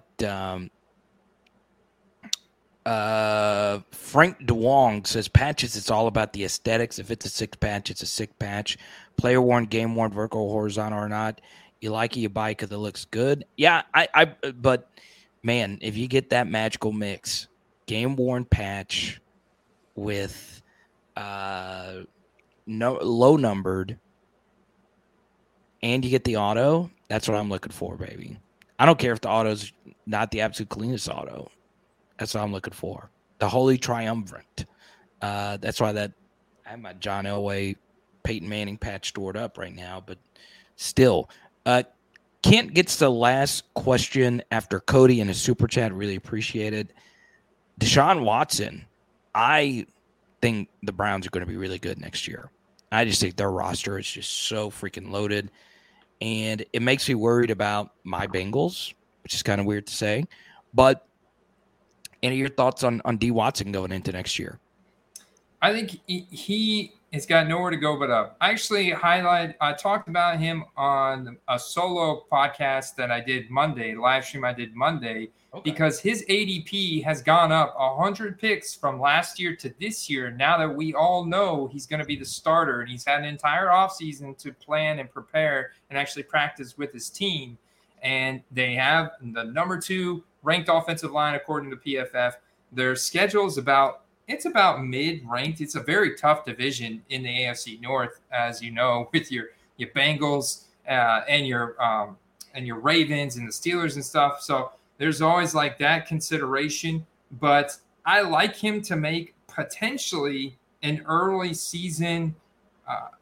Frank DeWong says, patches, it's all about the aesthetics. If it's a sick patch, it's a sick patch. Player worn, game worn, vertical, horizontal or not. You like it, you buy it because it looks good. Yeah, but man, if you get that magical mix, game worn patch with low numbered, and you get the auto, that's what I'm looking for, baby. I don't care if the auto's not the absolute cleanest auto. That's what I'm looking for. The Holy Triumvirate. That's why I have my John Elway, Peyton Manning patch stored up right now. But still, Kent gets the last question after Cody in his super chat. Really appreciate it. Deshaun Watson. I think the Browns are going to be really good next year. I just think their roster is just so freaking loaded. And it makes me worried about my Bengals, which is kind of weird to say. But any of your thoughts on D. Watson going into next year? I think he has got nowhere to go but up. I actually I talked about him on a solo podcast that I did Monday, live stream I did Monday, because his ADP has gone up 100 picks from last year to this year. Now that we all know he's going to be the starter, and he's had an entire offseason to plan and prepare and actually practice with his team. And they have the number 2 ranked offensive line according to PFF. Their schedule is about mid-ranked. It's a very tough division in the AFC North, as you know, with your Bengals and your Ravens and the Steelers and stuff. So there's always like that consideration. But I like him to make potentially an early season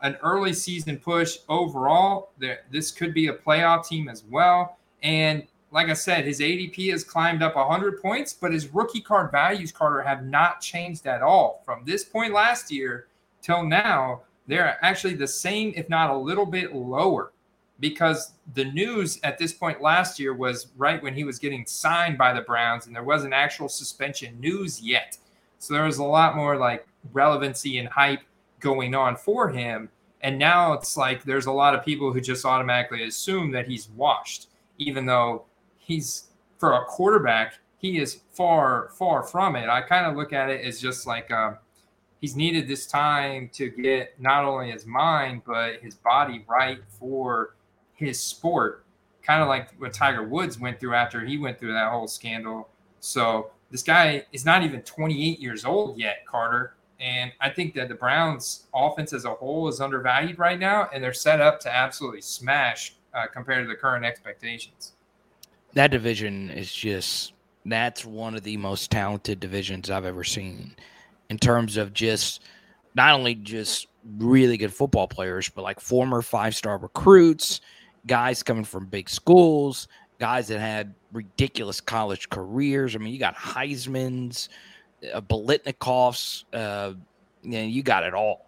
push overall. This could be a playoff team as well. And like I said, his ADP has climbed up 100 points, but his rookie card values, Carter, have not changed at all. From this point last year till now, they're actually the same, if not a little bit lower, because the news at this point last year was right when he was getting signed by the Browns, and there wasn't actual suspension news yet. So there was a lot more like relevancy and hype going on for him. And now it's like there's a lot of people who just automatically assume that he's washed, even though he's, for a quarterback, he is far, far from it. I kind of look at it as just like he's needed this time to get not only his mind, but his body right for his sport, kind of like what Tiger Woods went through after he went through that whole scandal. So this guy is not even 28 years old yet, Carter. And I think that the Browns offense as a whole is undervalued right now, and they're set up to absolutely smash compared to the current expectations. That division is just, that's one of the most talented divisions I've ever seen in terms of just not only just really good football players, but like former 5-star recruits, guys coming from big schools, guys that had ridiculous college careers. I mean, you got Heisman's, Biletnikovs, you got it all,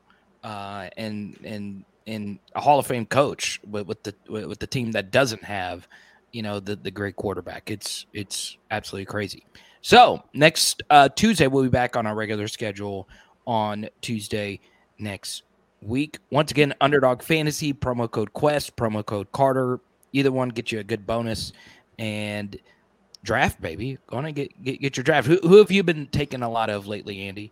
and a Hall of Fame coach with the team that doesn't have, the great quarterback. It's absolutely crazy. So next Tuesday we'll be back on our regular schedule on Tuesday next week. Once again, Underdog Fantasy, promo code Quest, promo code Carter. Either one get you a good bonus. And draft, baby. Go on and get your draft. Who have you been taking a lot of lately, Andy?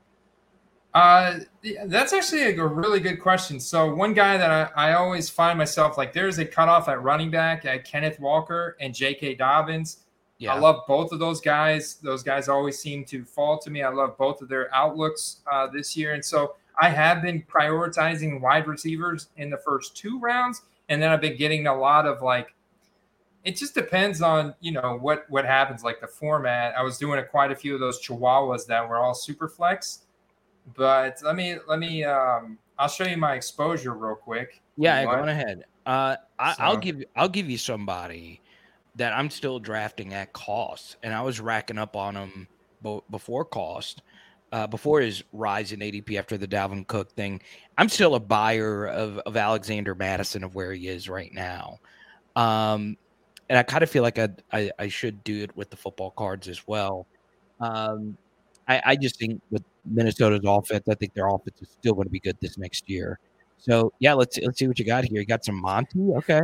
That's actually a really good question. So one guy that I always find myself like, there's a cutoff at running back at Kenneth Walker and J.K. Dobbins. Yeah. I love both of those guys. Those guys always seem to fall to me. I love both of their outlooks this year. And so I have been prioritizing wide receivers in the first 2 rounds. And then I've been getting a lot of like, it just depends on, what happens, like the format. I was doing quite a few of those Chihuahuas that were all super flex. But let me I'll show you my exposure real quick. Yeah, go on ahead. I'll give you somebody that I'm still drafting at cost, and I was racking up on him before cost, before his rise in ADP after the Dalvin Cook thing. I'm still a buyer of Alexander Mattison of where he is right now. And I kind of feel like I should do it with the football cards as well. I just think with Minnesota's offense, I think their offense is still going to be good this next year. So, yeah, let's see what you got here. You got some Monty? Okay.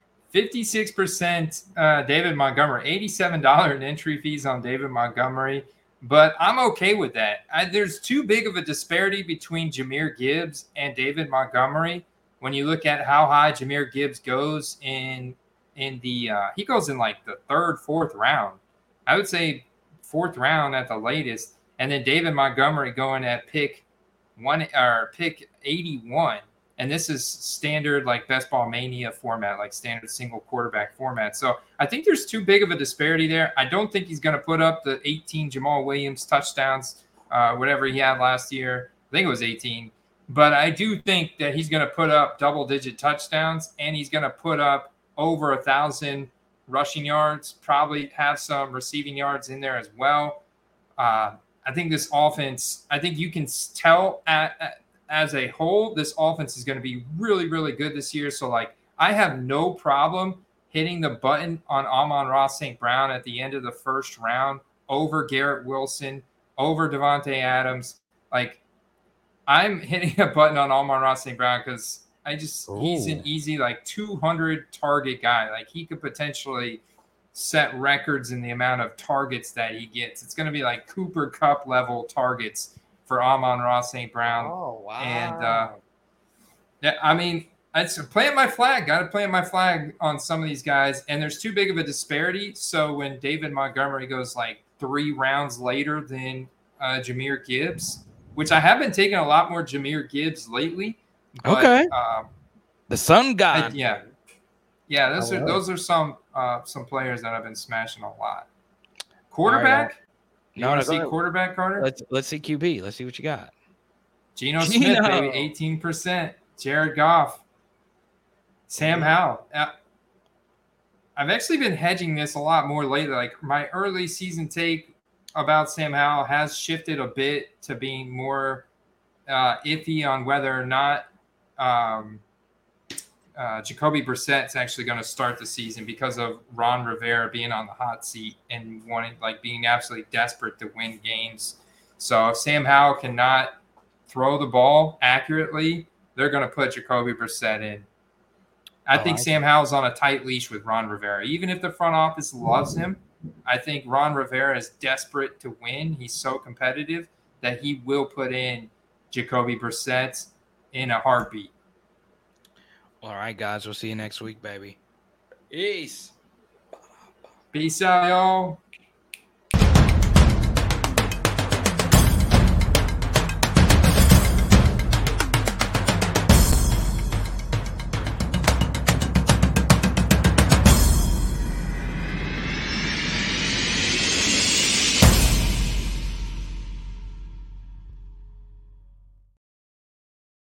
56% David Montgomery, $87 in entry fees on David Montgomery. But I'm okay with that. There's too big of a disparity between Jahmyr Gibbs and David Montgomery. When you look at how high Jahmyr Gibbs goes he goes in like the 3rd, 4th round. I would say 4th round at the latest. And then David Montgomery going at pick 81. And this is standard like Best Ball Mania format, like standard single quarterback format. So I think there's too big of a disparity there. I don't think he's going to put up the 18 Jamal Williams touchdowns, whatever he had last year. I think it was 18. But I do think that he's going to put up double-digit touchdowns, and he's going to put up over 1,000 rushing yards, probably have some receiving yards in there as well. I think this offense, I think you can tell as a whole, this offense is going to be really, really good this year. So, like, I have no problem hitting the button on Amon-Ra St. Brown at the end of the 1st round over Garrett Wilson, over Devontae Adams. Like, I'm hitting a button on Amon-Ra St. Brown because he's an easy, like, 200 target guy. Like, he could potentially set records in the amount of targets that he gets. It's going to be like Cooper Kupp level targets for Amon-Ra St. Brown. Oh, wow. And, I mean, it's plant my flag. Got to plant my flag on some of these guys. And there's too big of a disparity. So when David Montgomery goes like 3 rounds later than Jahmyr Gibbs, which I have been taking a lot more Jahmyr Gibbs lately. But, okay. The Sun God. Yeah, those are some players that I've been smashing a lot. Quarterback? Right, you want to see quarterback, Carter? Let's see QB. Let's see what you got. Geno Smith, baby, 18%. Jared Goff. Sam Howell. I've actually been hedging this a lot more lately. Like my early season take about Sam Howell has shifted a bit to being more iffy on whether or not Jacoby Brissett's actually going to start the season because of Ron Rivera being on the hot seat and being absolutely desperate to win games. So if Sam Howell cannot throw the ball accurately, they're going to put Jacoby Brissett in. I think Sam Howell's on a tight leash with Ron Rivera. Even if the front office loves him, I think Ron Rivera is desperate to win. He's so competitive that he will put in Jacoby Brissett in a heartbeat. All right, guys. We'll see you next week, baby. Peace. Peace out, y'all.